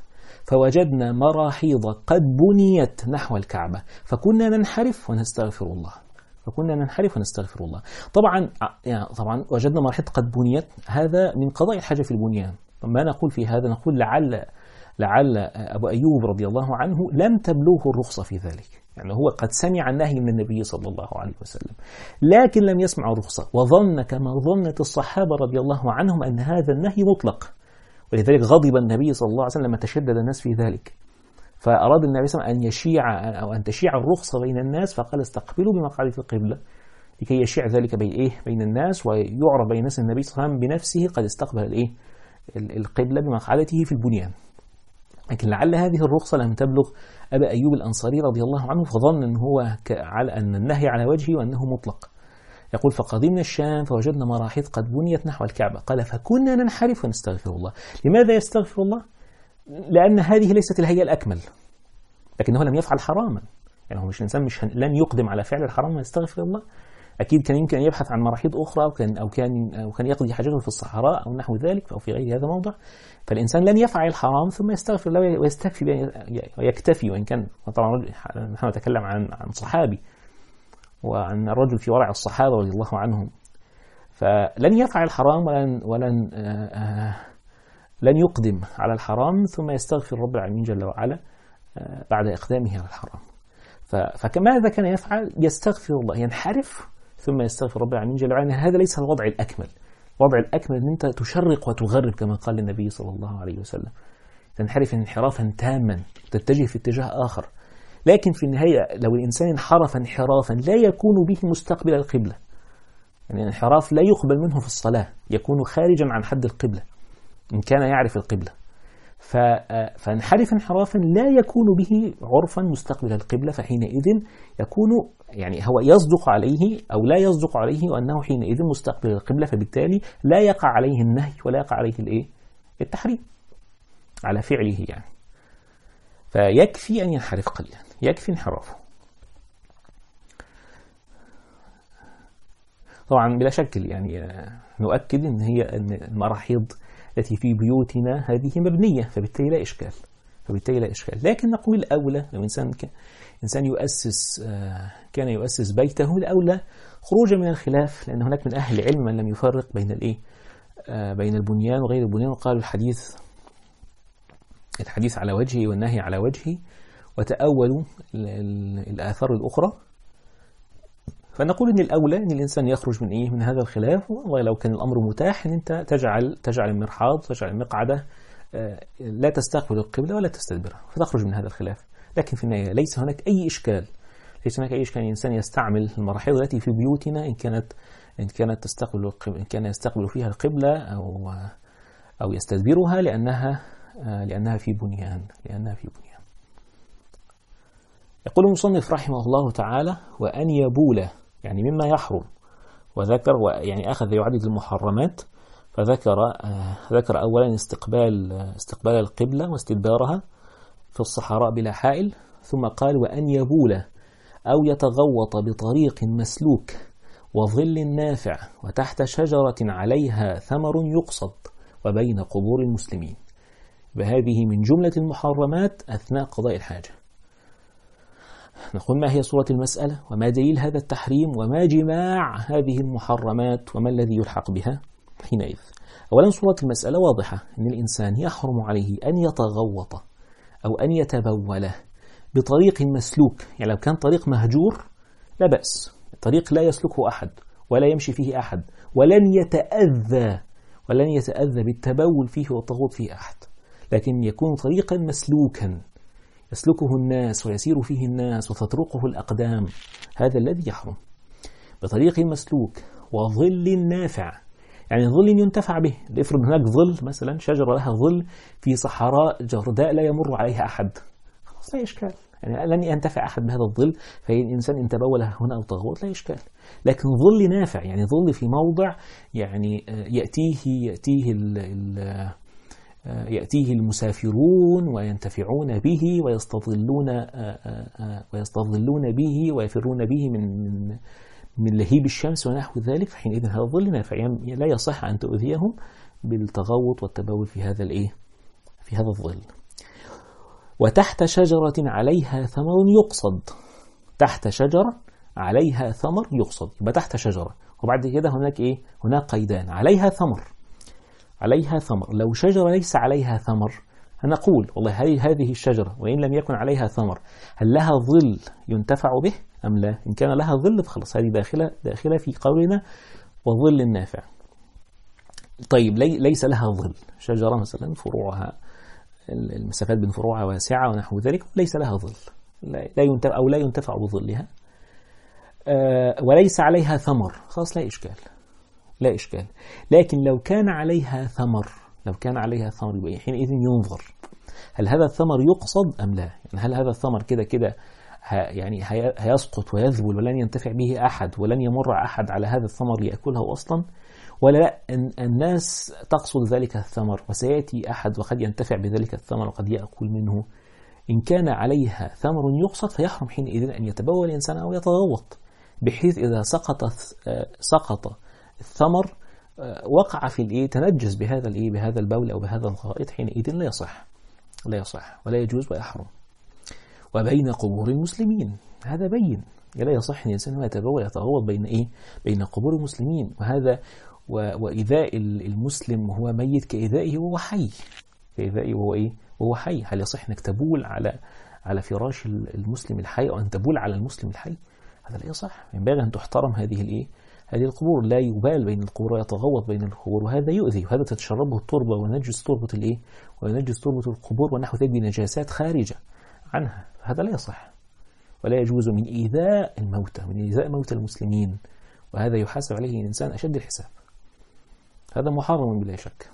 فوجدنا مراحيض قد بنيت نحو الكعبة فكنا ننحرف ونستغفر الله فكنا ننحرف ونستغفر الله. طبعا يعني طبعا وجدنا مراحيض قد بنيت، هذا من قضاء الحاجة في البنيان. ما نقول في هذا؟ نقول لعل لعل أبو أيوب رضي الله عنه لم تبلغه الرخصة في ذلك، يعني هو قد سمع النهي من النبي صلى الله عليه وسلم لكن لم يسمع الرخصة، وظن كما ظنت الصحابة رضي الله عنهم أن هذا النهي مطلق، ولذلك غضب النبي صلى الله عليه وسلم لما تشدد الناس في ذلك، فأراد النبي صلى الله عليه وسلم أن يشيع أو أن تشيع الرخصة بين الناس، فقال استقبلوا بمقعد القبلة لكي يشيع ذلك بين إيه بين الناس، ويعرف بين الناس النبي صلى الله عليه وسلم بنفسه قد استقبل الإيه القبلة بمقعدته في البنيان. لكن لعل هذه الرخصة لم تبلغ أبا أيوب الأنصاري رضي الله عنه، فظن أن هو على أن النهي على وجهه وأنه مطلق. يقول فقدمنا الشام فوجدنا مراحيض قد بنيت نحو الكعبة، قال فكنا ننحرف ونستغفر الله. لماذا يستغفر الله؟ لأن هذه ليست الهيئة الأكمل، لكنه لم يفعل حراما، يعني هو مش إنسان مش لن يقدم على فعل الحرام ويستغفر الله. أكيد كان يمكن أن يبحث عن مراحيض أخرى، أو كان أو كان أو كان يقضي حاجته في الصحراء أو نحو ذلك أو في غير هذا الموضع. فالإنسان لن يفعل الحرام ثم يستغفر الله ويستكفي ويكتفي، وإن كان طبعا نحن نتكلم عن عن صحابي وعن الرجل في ورع الصحابة رضي الله عنهم، فلن يفعل الحرام ولن ولن آآ آآ لن يقدم على الحرام ثم يستغفر رب العالمين جل وعلا بعد إقدامه على الحرام. فكماذا كان يفعل؟ يستغفر الله، ينحرف ثم يستغفر رب العالمين جل وعلا. هذا ليس الوضع الأكمل. الوضع الأكمل أن أنت تشرق وتغرب كما قال النبي صلى الله عليه وسلم، تنحرف انحرافا تاما، تتجه في اتجاه آخر. لكن في النهاية لو الإنسان انحرف انحرافا لا يكون به مستقبل القبلة، يعني الانحراف لا يقبل منه في الصلاة، يكون خارجا عن حد القبلة إن كان يعرف القبلة. فانحرف انحرافا لا يكون به عرفا مستقبل القبلة، فحينئذ يكون يعني هو يصدق عليه أو لا يصدق عليه وأنه حينئذ مستقبل القبلة، فبالتالي لا يقع عليه النهي ولا يقع عليه الإيه؟ التحريم على فعله يعني. فيكفي أن ينحرف قليلا، يكفي انحرافه. طبعا بلا شك يعني نؤكد أن هي أن المراحيض التي في بيوتنا هذه مبنية، فبالتالي لا إشكال فبالتالي لا إشكال لكن نقول الأولى لو إنسان إنسان يؤسس كان يؤسس بيته، الأولى خروجا من الخلاف، لأن هناك من أهل العلم من لم يفرق بين الإيه بين البنيان وغير البنيان، وقالوا الحديث الحديث على وجهه والنهي على وجهه، وتأولوا الآثار الأخرى. فنقول إن الأولى إن الإنسان يخرج من إيه من هذا الخلاف، ولو كان الأمر متاح إن أنت تجعل تجعل المرحاض تجعل المقعدة لا تستقبل القبلة ولا تستدبرها، فتخرج من هذا الخلاف. لكن في النهاية ليس هناك أي إشكال ليس هناك أي إشكال أن الإنسان يستعمل المراحيض التي في بيوتنا إن كانت إن كانت تستقبل إن كان يستقبل فيها القبلة أو أو يستدبرها، لأنها لأنها في بنيان لأنها في بنيان. يقول المصنف رحمه الله تعالى: وأن يبول يعني مما يحرم، وذكر يعني أخذ يعدد المحرمات، فذكر آه ذكر أولا استقبال استقبال القبلة واستدبارها في الصحراء بلا حائل، ثم قال: وأن يبول أو يتغوط بطريق مسلوك وظل نافع وتحت شجرة عليها ثمر يقصد وبين قبور المسلمين. بهذه من جملة المحرمات أثناء قضاء الحاجة. نقول: ما هي صورة المسألة، وما دليل هذا التحريم، وما جماع هذه المحرمات، وما الذي يلحق بها حينئذ؟ أولا صورة المسألة واضحة، أن الإنسان يحرم عليه أن يتغوط أو أن يتبول بطريق مسلوك، يعني لو كان طريق مهجور لا بأس، طريق لا يسلكه أحد ولا يمشي فيه أحد ولن يتأذى ولن يتأذى بالتبول فيه والتغوط فيه أحد، لكن يكون طريقا مسلوكا يسلكه الناس ويسير فيه الناس وتطرقه الأقدام، هذا الذي يحرم. بطريق مسلوك وظل نافع، يعني ظل ينتفع به. افرض هناك ظل مثلا شجرة لها ظل في صحراء جرداء لا يمر عليها أحد، خلاص لا إشكال، يعني لن ينتفع أحد بهذا الظل، فالإنسان إن تبول هنا أو تغوط لا إشكال. لكن ظل نافع يعني ظل في موضع يعني يأتيه يأتيه ال ال يأتيه المسافرون وينتفعون به ويستظلون ويستظلون به ويفرون به من من من لهيب الشمس ونحو ذلك، فحينئذ هذا الظل نافع، يعني لا يصح أن تؤذيهم بالتغوط والتبول في هذا الإيه في هذا الظل. وتحت شجرة عليها ثمر يقصد. تحت شجرة عليها ثمر يقصد، يبقى تحت شجرة. وبعد كده هناك إيه؟ هناك قيدان. عليها ثمر، عليها ثمر. لو شجرة ليس عليها ثمر هنقول والله هذه الشجرة وإن لم يكن عليها ثمر هل لها ظل ينتفع به أم لا؟ إن كان لها ظل فخلص هذه داخلة, داخلة في قولنا وظل النافع. طيب لي ليس لها ظل، شجرة مثلا فروعها المسافات بين فروعها واسعة ونحو ذلك، ليس لها ظل لا ينتفع أو لا ينتفع بظلها، أه وليس عليها ثمر، خلاص لا إشكال، لا إشكال. لكن لو كان عليها ثمر، لو كان عليها ثمر يبقى حينئذ ينظر هل هذا الثمر يقصد أم لا؟ يعني هل هذا الثمر كده كده يعني هيسقط ويذبل ولن ينتفع به أحد ولن يمر أحد على هذا الثمر يأكله أصلا، ولا لا الناس تقصد ذلك الثمر وسيأتي أحد وقد ينتفع بذلك الثمر وقد يأكل منه. إن كان عليها ثمر يقصد فيحرم حينئذ أن يتبول الإنسان أو يتغوط، بحيث إذا سقط سقط الثمر وقع في الإيه تنجس بهذا الإيه بهذا البول أو بهذا الغائط، حينئذ لا يصح، لا يصح ولا يجوز ويحرم. وبين قبور المسلمين هذا بين، لا يصح أن الإنسان ما يتبول يتغوط بين إيه بين قبور المسلمين، وهذا وإيذاء المسلم وهو ميت كإيذائه وهو حي، كإيذائه وهو إيه وهو حي. هل يصح أنك تبول على على فراش المسلم الحي أو أن تبول على المسلم الحي؟ هذا لا يصح. ينبغي أن تحترم هذه الإيه هذه القبور، لا يبال بين القبور ويتغوط بين القبور، وهذا يؤذي، وهذا تتشربه التربة ونجس تربة الإيه ونجس تربة القبور ونحو ذلك بنجاسات خارجة عنها، هذا لا يصح ولا يجوز من إيذاء الموتى، من إيذاء موتى المسلمين، وهذا يحاسب عليه الإنسان أشد الحساب، هذا محرم بلا شك.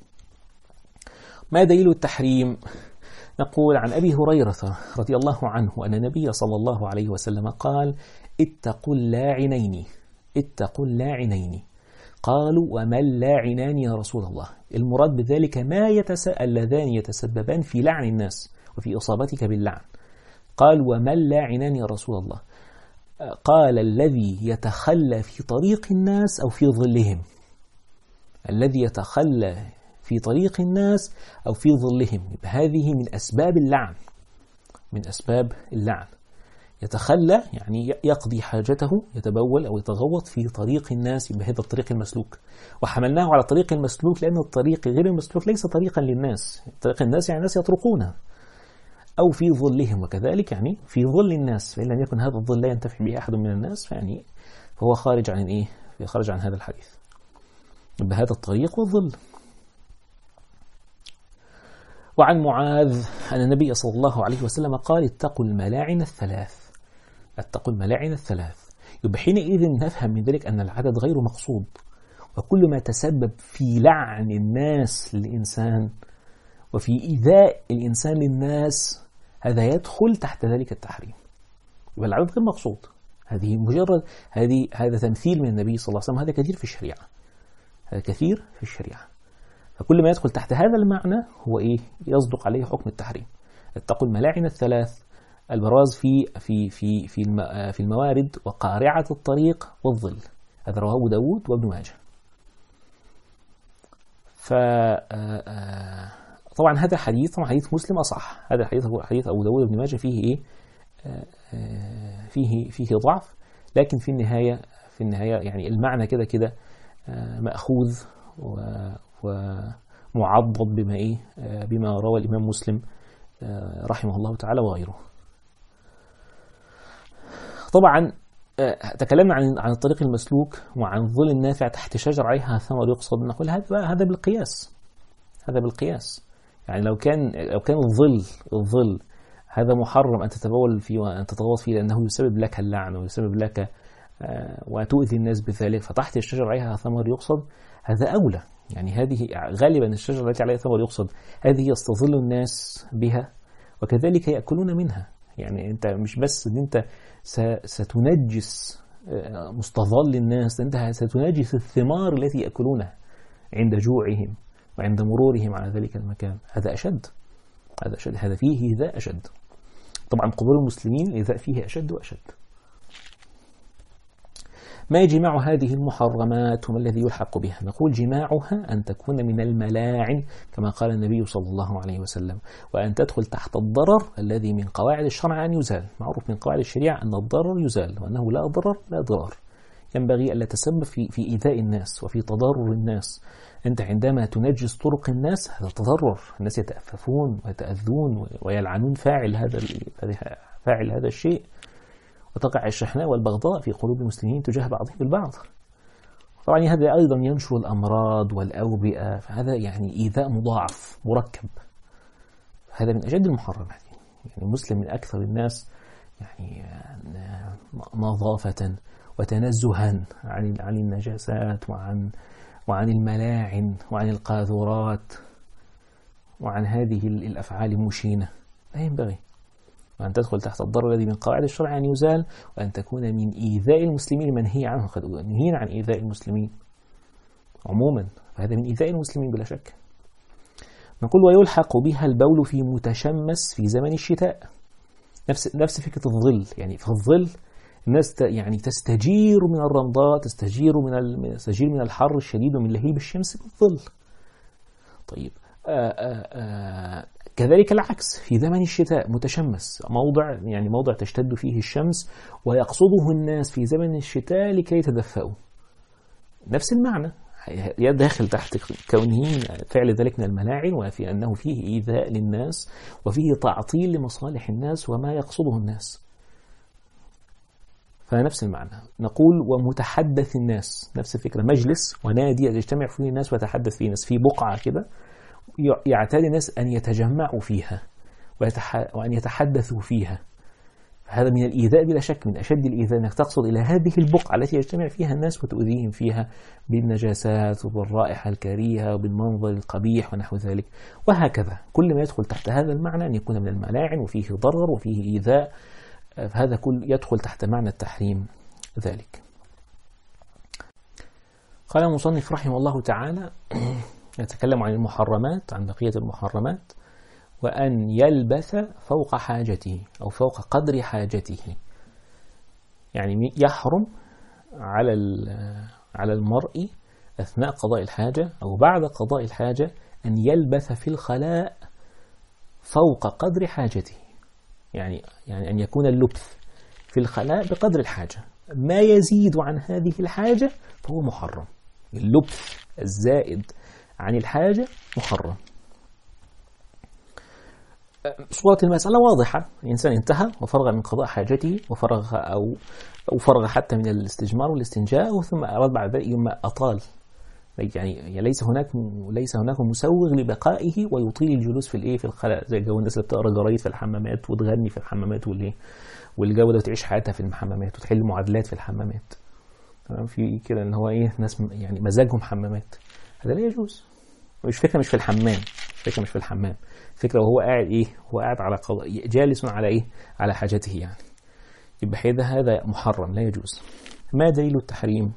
ما دليل التحريم؟ نقول عن أبي هريرة رضي الله عنه أن النبي صلى الله عليه وسلم قال: اتقوا اللاعنين، اتقوا اللاعنين. قالوا: وما اللاعنان يا رسول الله؟ المراد بذلك ما يتس... اللذان يتسببان في لعن الناس وفي إصابتك باللعن. قال: وما اللاعنان يا رسول الله؟ قال: الذي يتخلى في طريق الناس أو في ظلهم، الذي يتخلى في طريق الناس أو في ظلهم، هذه من أسباب اللعن، من أسباب اللعن. يتخلى يعني يقضي حاجته، يتبول أو يتغوط في طريق الناس، بهذا الطريق المسلوك، وحملناه على طريق المسلوك لأن الطريق غير المسلوك ليس طريقا للناس، طريق الناس يعني الناس يطرقونه، أو في ظلهم، وكذلك يعني في ظل الناس، فإن لم يكن هذا الظل لا ينتفع به أحد من الناس فيعني فهو خارج عن إيه؟ خارج عن هذا الحديث، بهذا الطريق والظل. وعن معاذ أن النبي صلى الله عليه وسلم قال: اتقوا الملاعن الثلاث، اتقوا الملاعن الثلاث. يبقى حينئذ نفهم من ذلك أن العدد غير مقصود، وكل ما تسبب في لعن الناس للإنسان وفي إيذاء الإنسان للناس هذا يدخل تحت ذلك التحريم، يبقى العدد غير مقصود. هذه مجرد هذه هذا تمثيل من النبي صلى الله عليه وسلم، هذا كثير في الشريعة، هذا كثير في الشريعة. فكل ما يدخل تحت هذا المعنى هو إيه؟ يصدق عليه حكم التحريم. اتقوا الملاعن الثلاث، البراز في في في في في الموارد وقارعة الطريق والظل، هذا رواه أبو داود وابن ماجه. ف طبعا هذا حديث طبعا حديث مسلم أصح، هذا الحديث هو حديث أبو داود وابن ماجه فيه إيه؟ فيه فيه ضعف، لكن في النهاية في النهاية يعني المعنى كده كده مأخوذ ومعضد بما إيه بما روى الإمام مسلم رحمه الله تعالى وغيره. طبعا تكلمنا عن عن الطريق المسلوك وعن ظل النافع تحت شجر عليها ثمر يقصد، نقول هذا هذا بالقياس، هذا بالقياس. يعني لو كان لو كان الظل الظل هذا محرم أن تتبول فيه وأن تتغوط فيه لأنه يسبب لك اللعن ويسبب لك وتؤذي الناس بذلك، فتحت الشجر عليها ثمر يقصد، هذا أولى. يعني هذه غالبا الشجرة التي عليها ثمر يقصد هذه يستظل الناس بها وكذلك يأكلون منها. يعني أنت مش بس أن أنت ستنجس مستظل الناس، أنت ستنجس الثمار التي يأكلونها عند جوعهم وعند مرورهم على ذلك المكان، هذا أشد، هذا أشد، هذا فيه إيذاء أشد. طبعا قبور المسلمين الإيذاء فيه أشد وأشد. ما جماع هذه المحرمات وما الذي يلحق بها؟ نقول جماعها أن تكون من الملاعن كما قال النبي صلى الله عليه وسلم، وأن تدخل تحت الضرر الذي من قواعد الشرع أن يزال. معروف من قواعد الشريعة أن الضرر يزال، وأنه لا ضرر لا ضرار. ينبغي ألا تسبب في في إيذاء الناس وفي تضرر الناس. أنت عندما تنجس طرق الناس هذا تضرر، الناس يتأففون ويتأذون ويلعنون فاعل هذا فاعل هذا الشيء، وتقع الشحناء والبغضاء في قلوب المسلمين تجاه بعضهم البعض. طبعا هذا أيضا ينشر الأمراض والأوبئة، فهذا يعني إيذاء مضاعف مركب. هذا من أجد المحرمات. يعني المسلم من أكثر الناس يعني نظافة وتنزها عن عن النجاسات وعن وعن الملاعن وعن القاذورات وعن هذه الأفعال المشينة. لا ينبغي وأن تدخل تحت الضرر الذي من قواعد الشرع أن يزال، وأن تكون من إيذاء المسلمين منهي عنه. قد نهينا عن إيذاء المسلمين عموما، فهذا من إيذاء المسلمين بلا شك. نقول ويلحق بها البول في متشمس في زمن الشتاء. نفس نفس فكرة الظل. يعني في الظل الناس يعني تستجير من الرمضاء، تستجير من تستجير من الحر الشديد ومن لهيب الشمس بالظل. طيب آآ آآ كذلك العكس في زمن الشتاء متشمس، موضع يعني موضع تشتد فيه الشمس ويقصده الناس في زمن الشتاء لكي يتدفئوا. نفس المعنى يدخل تحت كونه فعل ذلك من الملاعن، وفي أنه فيه إيذاء للناس وفيه تعطيل لمصالح الناس وما يقصده الناس. فنفس المعنى. نقول ومتحدث الناس، نفس الفكرة، مجلس ونادي يجتمع فيه الناس ويتحدث فيه الناس في بقعة كده يعتاد الناس أن يتجمعوا فيها وأن يتحدثوا فيها. هذا من الإيذاء بلا شك، من أشد الإيذاء أنك تقصد إلى هذه البقعة التي يجتمع فيها الناس وتؤذيهم فيها بالنجاسات وبالرائحة الكريهة وبالمنظر القبيح ونحو ذلك. وهكذا كل ما يدخل تحت هذا المعنى أن يكون من الملاعن وفيه ضرر وفيه إيذاء، هذا كل يدخل تحت معنى التحريم ذلك. قال المصنف رحمه الله تعالى يتكلم عن المحرمات، عن بقية المحرمات، وأن يلبث فوق حاجته أو فوق قدر حاجته. يعني يحرم على على المرء أثناء قضاء الحاجة أو بعد قضاء الحاجة أن يلبث في الخلاء فوق قدر حاجته. يعني يعني أن يكون اللبث في الخلاء بقدر الحاجة، ما يزيد عن هذه الحاجة فهو محرم. اللبث الزائد عن الحاجة محرم. صورة المسألة واضحة. الإنسان انتهى وفرغ من قضاء حاجته وفرغ أو أو فرغ حتى من الاستجمار والاستنجاء، ثم أراد بعد ذلك يوم أطال. يعني ليس هناك ليس هناك مسوغ لبقائه ويطيل الجلوس في الايه في الخلاء، زي جو الناس اللي بتقرا جرايد في الحمامات وتغني في الحمامات والايه والجو ده، وتعيش حياتها في الحمامات وتحل معادلات في الحمامات. تمام، في كده ان هو ايه ناس يعني مزاجهم حمامات، هذا لا يجوز. مش فكره مش في الحمام، فكره مش في الحمام، فكره وهو قاعد ايه هو قاعد على قضاء جالس على ايه على حاجته يعني. يبقى هذا هذا محرم لا يجوز. ما دليل التحريم؟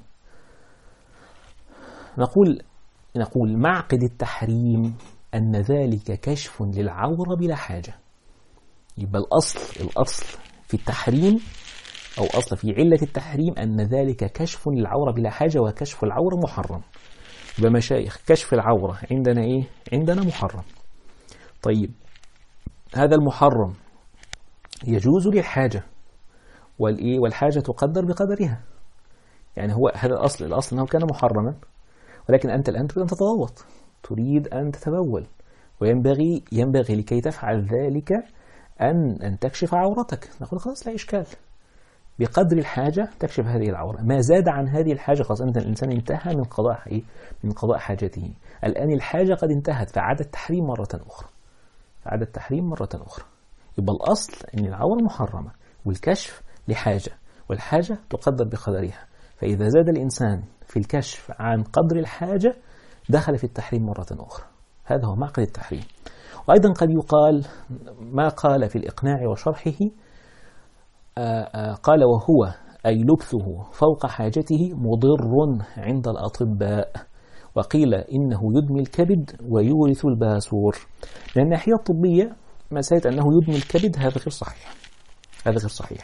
نقول نقول معقد التحريم أن ذلك كشف للعورة بلا حاجة. يبقى الأصل الأصل في التحريم أو أصل في علة التحريم أن ذلك كشف للعورة بلا حاجة، وكشف العورة محرم. يبقى مشايخ كشف العورة عندنا إيه؟ عندنا محرم. طيب هذا المحرم يجوز للحاجة، والإيه والحاجة تقدر بقدرها. يعني هو هذا الأصل الأصل أنه كان محرما، ولكن أنت الآن تريد أن تتغوط، تريد أن تتبول، وينبغي ينبغي لكي تفعل ذلك أن أن تكشف عورتك. نقول خلاص لا إشكال، بقدر الحاجة تكشف هذه العورة. ما زاد عن هذه الحاجة خلاص أنت الإنسان انتهى من قضاء إيه؟ من قضاء حاجته. الآن الحاجة قد انتهت فعاد التحريم مرة أخرى، فعاد التحريم مرة أخرى. يبقى الأصل أن العورة محرمة والكشف لحاجة، والحاجة تقدر بقدرها. فإذا زاد الإنسان في الكشف عن قدر الحاجة دخل في التحريم مرة أخرى. هذا هو معقد التحريم. وأيضا قد يقال ما قال في الإقناع وشرحه آآ آآ قال وهو أي لبثه فوق حاجته مضر عند الأطباء، وقيل إنه يدمي الكبد ويورث الباسور. لأن الناحية الطبية مسألة أنه يدمي الكبد هذا غير صحيح، هذا غير صحيح.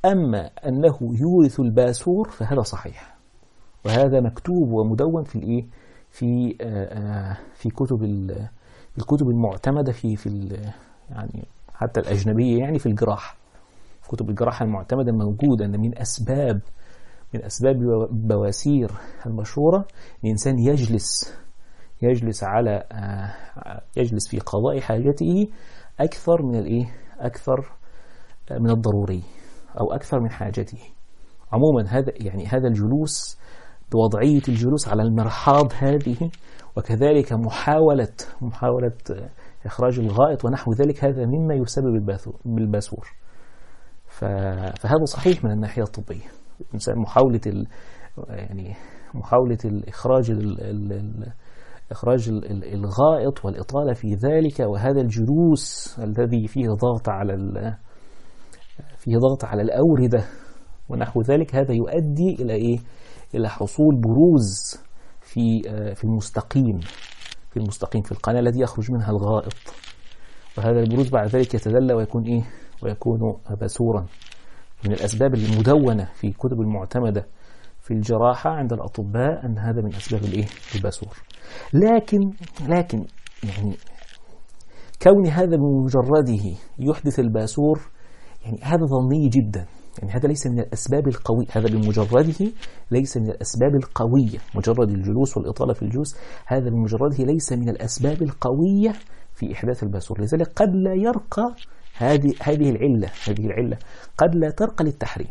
أما أنه يورث الباسور فهذا صحيح، وهذا مكتوب ومدون في الإيه في في كتب الكتب المعتمدة في في يعني حتى الأجنبية، يعني في الجراحة، كتب الجراحة المعتمدة موجودة أن من أسباب من أسباب البواسير المشهورة الإنسان يجلس يجلس على يجلس في قضاء حاجته أكثر من الإيه أكثر من الضروري أو أكثر من حاجته. عموما هذا يعني هذا الجلوس بوضعية الجلوس على المرحاض هذه، وكذلك محاولة محاولة إخراج الغائط ونحو ذلك، هذا مما يسبب بالباسور. فهذا صحيح من الناحية الطبية. محاولة ال يعني محاولة الإخراج ال ال إخراج الغائط والإطالة في ذلك، وهذا الجلوس الذي فيه ضغط على فيه ضغط على الأوردة ونحو ذلك، هذا يؤدي إلى إيه؟ إلى حصول بروز في في المستقيم في المستقيم في القناة الذي يخرج منها الغائط، وهذا البروز بعد ذلك يتدلى ويكون إيه؟ ويكون باسورا. من الأسباب المدونة في الكتب المعتمدة في الجراحة عند الأطباء أن هذا من أسباب الإيه؟ الباسور. لكن لكن يعني كون هذا بمجرده يحدث الباسور، يعني هذا ظني جدا، يعني هذا ليس من الأسباب القوية، هذا بمجرده ليس من الأسباب القوية. مجرد الجلوس والإطالة في الجلوس هذا بمجرده ليس من الأسباب القوية في إحداث الباسور. لذلك قد لا يرقى هذه هذه العلة هذه العلة قد لا ترقى للتحريم.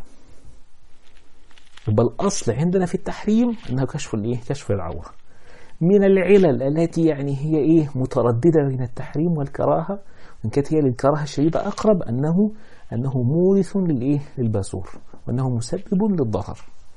بل الأصل عندنا في التحريم أنه كشف الإيه؟ كشف العورة. من العلل التي يعني هي إيه؟ مترددة بين التحريم والكراهة، وإن كانت هي للكراهة الشديدة أقرب، أنه أنه مورث للإيه؟ للباسور، وأنه مسبب للضرر.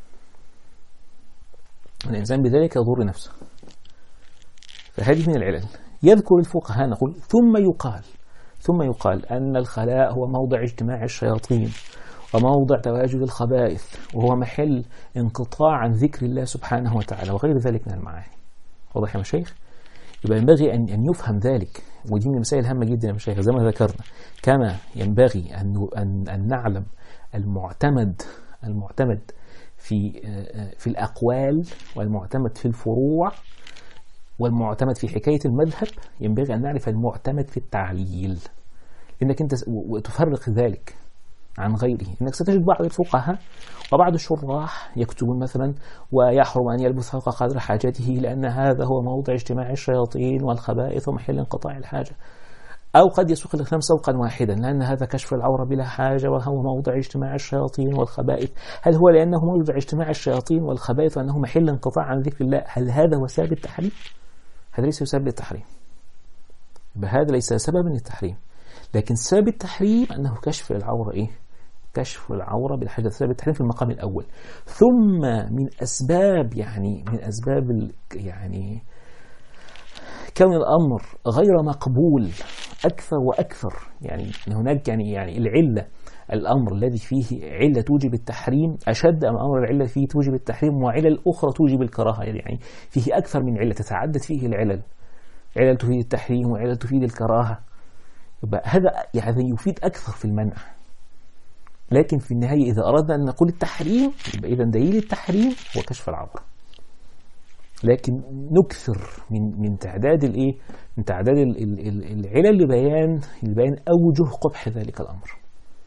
الإنسان بذلك يضر نفسه. فهذه من العلل. يذكر الفقهاء نقول ثم يقال ثم يقال أن الخلاء هو موضع اجتماع الشياطين وموضع تواجد الخبائث، وهو محل انقطاع عن ذكر الله سبحانه وتعالى وغير ذلك من المعاني. واضح يا مشايخ؟ يبقى ينبغي أن أن يفهم ذلك، ودي من المسائل الهامة جدا يا مشايخ زي ما ذكرنا. كما ينبغي أن أن أن نعلم المعتمد المعتمد في في الأقوال، والمعتمد في الفروع، والمعتمد في حكاية المذهب، ينبغي أن نعرف المعتمد في التعليل، إنك أنت تفرق ذلك عن غيره. إنك ستجد بعض الفقهاء وبعض الشراح يكتبون مثلا ويحرم أن يلبس فوق قدر حاجته لأن هذا هو موضع اجتماع الشياطين والخبائث ومحل انقطاع الحاجة، أو قد يسوق الكلام سوقا واحدا لأن هذا كشف العورة بلا حاجة وهو موضع اجتماع الشياطين والخبائث. هل هو لأنه موضع اجتماع الشياطين والخبائث وأنه محل انقطاع عن ذكر الله؟ هل هذا هو سبب التحريم؟ هذا ليس سبب التحريم، بهذا ليس سببا للتحريم. لكن سبب التحريم أنه كشف العورة إيه؟ كشف العورة بالحاجة. سبب التحريم في المقام الأول. ثم من أسباب يعني من أسباب يعني كون الأمر غير مقبول أكثر وأكثر، يعني هناك يعني يعني العلة الأمر الذي فيه علة توجب التحريم أشد أم أمر العلة فيه توجب التحريم، وعلل أخرى توجب الكراهة، يعني فيه أكثر من علة تتعدد فيه العلل، علل تفيد التحريم وعلل تفيد الكراهة. يبقى هذا يعني يفيد أكثر في المنع. لكن في النهاية إذا أردنا أن نقول التحريم يبقى إذا دليل التحريم هو كشف العورة. لكن نكثر من من تعداد الايه من تعداد العلل لبيان لبيان أوجه قبح ذلك الأمر.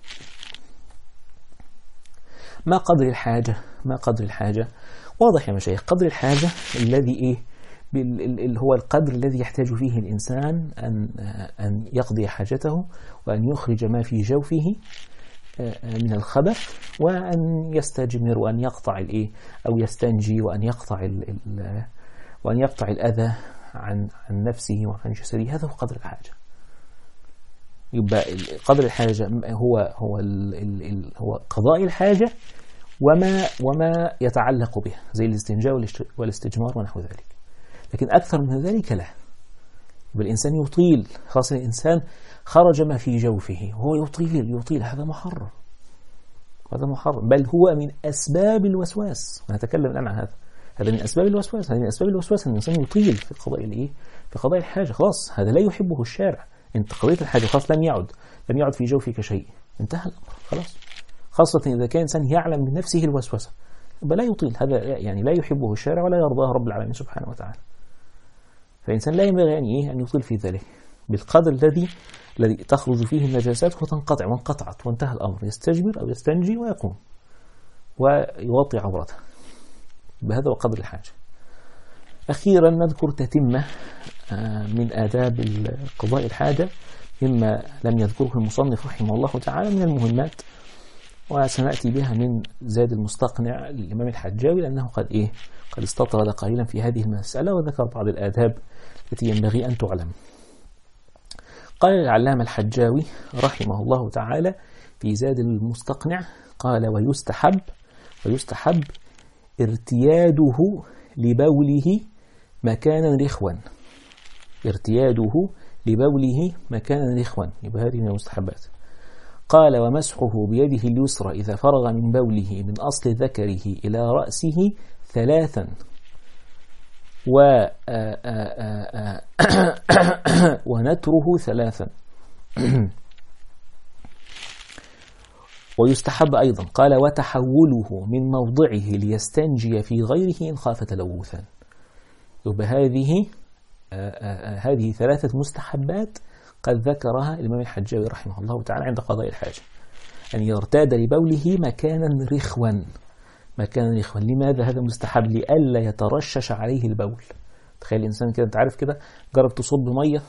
ما قدر الحاجة ما قدر الحاجة واضح يا مشايخ. قدر الحاجة الذي إيه اللي هو القدر الذي يحتاج فيه الإنسان أن أن يقضي حاجته وأن يخرج ما في جوفه من الخبث، وأن يستجمر وأن يقطع الإيه أو يستنجي وأن يقطع ال ال وأن يقطع الأذى عن عن نفسه وعن جسده. هذا هو قدر الحاجة. يبقى قدر الحاجة هو هو ال ال هو قضاء الحاجة وما وما يتعلق بها زي الاستنجاء والاستجمار ونحو ذلك. لكن أكثر من ذلك لا. يبقى الإنسان يطيل، خاصة الإنسان خرج ما في جوفه وهو يطيل يطيل هذا محرم، هذا محرم، بل هو من أسباب الوسواس. ونتكلم الآن عن هذا. هذا من أسباب الوسواس، هذا من أسباب الوسواس أن الإنسان يطيل في قضاء الإيه في قضاء الحاجة. خلاص هذا لا يحبه الشارع. أنت قضيت الحاجة خلاص، لم يعد لم يعد في جوفك شيء، انتهى الأمر خلاص خاصة إذا كان إنسان يعلم من نفسه الوسوسة بل لا يطيل، هذا يعني لا يحبه الشارع ولا يرضاه رب العالمين سبحانه وتعالى. فإنسان لا ينبغي أن إيه أن يطيل في ذلك بالقدر الذي الذي تخرج فيه النجاسات وتنقطع، وانقطعت وانتهى الأمر، يستجمر أو يستنجي ويقوم ويغطي عورته، بهذا وقدر الحاجة. أخيرا نذكر تتمة من آداب قضاء الحاجة مما لم يذكره المصنف رحمه الله تعالى من المهمات، وسنأتي بها من زاد المستقنع للإمام الحجاوي، لأنه قد إيه قد استطرد قليلا في هذه المسألة وذكر بعض الآداب التي ينبغي أن تعلم. قال العلامة الحجاوي رحمه الله تعالى في زاد المستقنع، قال ويستحب ويستحب ارتياده لبوله مكانا رخوا، ارتياده لبوله مكانا رخوا، يبقى هذه من المستحبات. قال ومسحه بيده اليسرى إذا فرغ من بوله من أصل ذكره إلى رأسه ثلاثا، و ونتره ثلاثا. ويستحب أيضا قال وتحوله من موضعه ليستنجي في غيره إن خاف تلوثا. يبقى هذه هذه ثلاثة مستحبات قد ذكرها الإمام الحجاوي رحمه الله تعالى عند قضاء الحاجة، أن يرتاد لبوله مكانا رخوا، مكانا رخوا. لماذا هذا مستحب؟ لئلا يترشش عليه البول. تخيل الإنسان كده، أنت عارف كده، جرب تصب مية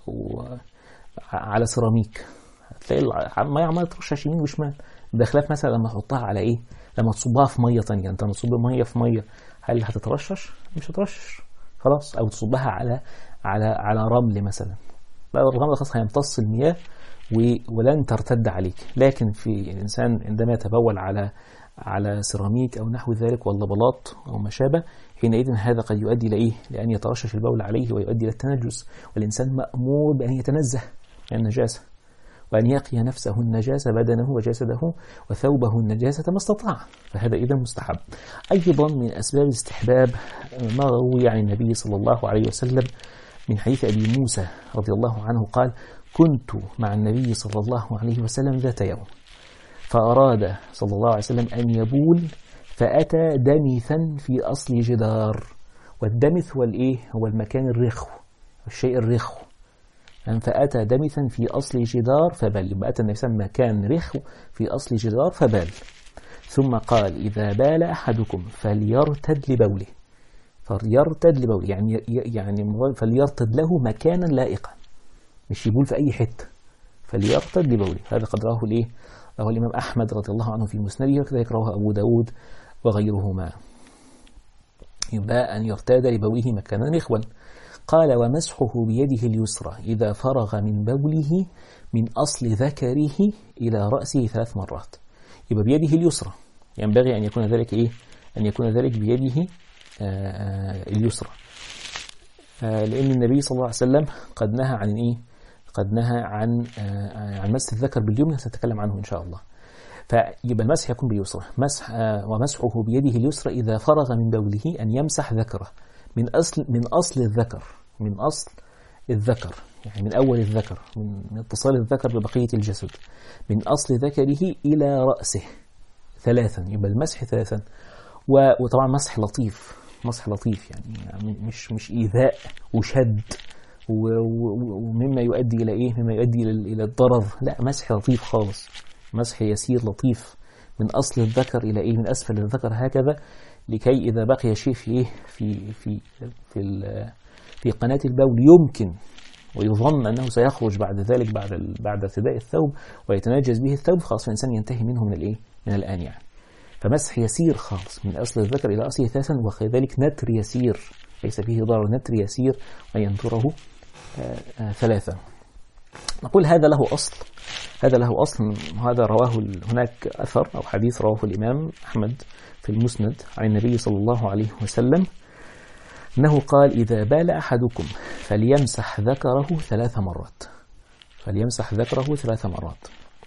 على سيراميك، هتلاقي المية عمالة ترشش يمين وشمال. ده خلاف مثلا لما تحطها على إيه، لما تصبها في مية تانية. أنت لما تصب مية في مية هل هتترشش؟ مش هترشش خلاص. أو تصبها على على على رمل مثلا، لا الرمل خلاص هيمتص المياه ولن ترتد عليك. لكن في الإنسان عندما يتبول على على سيراميك أو نحو ذلك ولا بلاط أو ما شابه، حينئذ هذا قد يؤدي لإيه؟ لأن يترشش البول عليه ويؤدي للتنجس. والإنسان مأمور بأن يتنزه عن النجاسة، وأن يقي نفسه النجاسة بدنه وجسده وثوبه النجاسة ما استطاع، فهذا إذا مستحب. أيضا من أسباب الاستحباب ما روي عن النبي صلى الله عليه وسلم من حديث أبي موسى رضي الله عنه قال كنت مع النبي صلى الله عليه وسلم ذات يوم فأراد صلى الله عليه وسلم أن يبول فأتى دمثا في أصل جدار. والدمث هو الإيه؟ هو المكان الرخو، الشيء الرخو. فأتى دمثا في أصل جدار فبال، يبقى أتى نفسا مكان رخو في أصل جدار فبال. ثم قال إذا بال أحدكم فليرتد لبوله، فليرتد لبوله يعني يعني فليرتد له مكانا لائقا، مش يبول في أي حتة، فليرتد لبوله. هذا قد رواه الإيه؟ رواه الإمام أحمد رضي الله عنه في مسنده، وكذلك رواه أبو داود وغيرهما. يبقى أن يرتاد لبوله مكانا رخوا. قال ومسحه بيده اليسرى إذا فرغ من بوله من أصل ذكره إلى رأسه ثلاث مرات. يبقى بيده اليسرى، ينبغي أن يكون ذلك إيه؟ أن يكون ذلك بيده آه اليسرى، آه لأن النبي صلى الله عليه وسلم قد نهى عن إيه؟ قد نهى عن آه عن مسح الذكر باليمنى، سنتكلم عنه إن شاء الله. فيبقى المسح يكون باليسرى. مسح آه ومسحه بيده اليسرى إذا فرغ من بوله، أن يمسح ذكره من أصل من أصل الذكر، من أصل الذكر يعني من أول الذكر، من اتصال الذكر ببقية الجسد، من أصل ذكره إلى رأسه ثلاثا. يبقى المسح ثلاثا. وطبعا مسح لطيف، مسح لطيف يعني مش مش إيذاء وشد ومما يؤدي إلى إيه؟ مما يؤدي إلى الضرر، لا، مسح لطيف خالص، مسح يسير لطيف من أصل الذكر إلى إيه؟ من أسفل الذكر هكذا، لكي إذا بقي شيء في إيه؟ في في في في قناة البول يمكن ويظن أنه سيخرج بعد ذلك بعد بعد ارتداء الثوب ويتنجس به الثوب، خلاص الإنسان ينتهي منه من الإيه؟ من الآن يعني. فمسح يسير خالص من أصل الذكر إلى رأسه ثلاثا، وكذلك نتر يسير ليس فيه ضرر، نتر يسير وينتره ثلاثا. نقول هذا له أصل، هذا له أصل. هذا رواه هناك أثر أو حديث رواه الإمام أحمد في المسند عن النبي صلى الله عليه وسلم أنه قال إذا بال أحدكم فليمسح ذكره ثلاث مرات، فليمسح ذكره ثلاث مرات.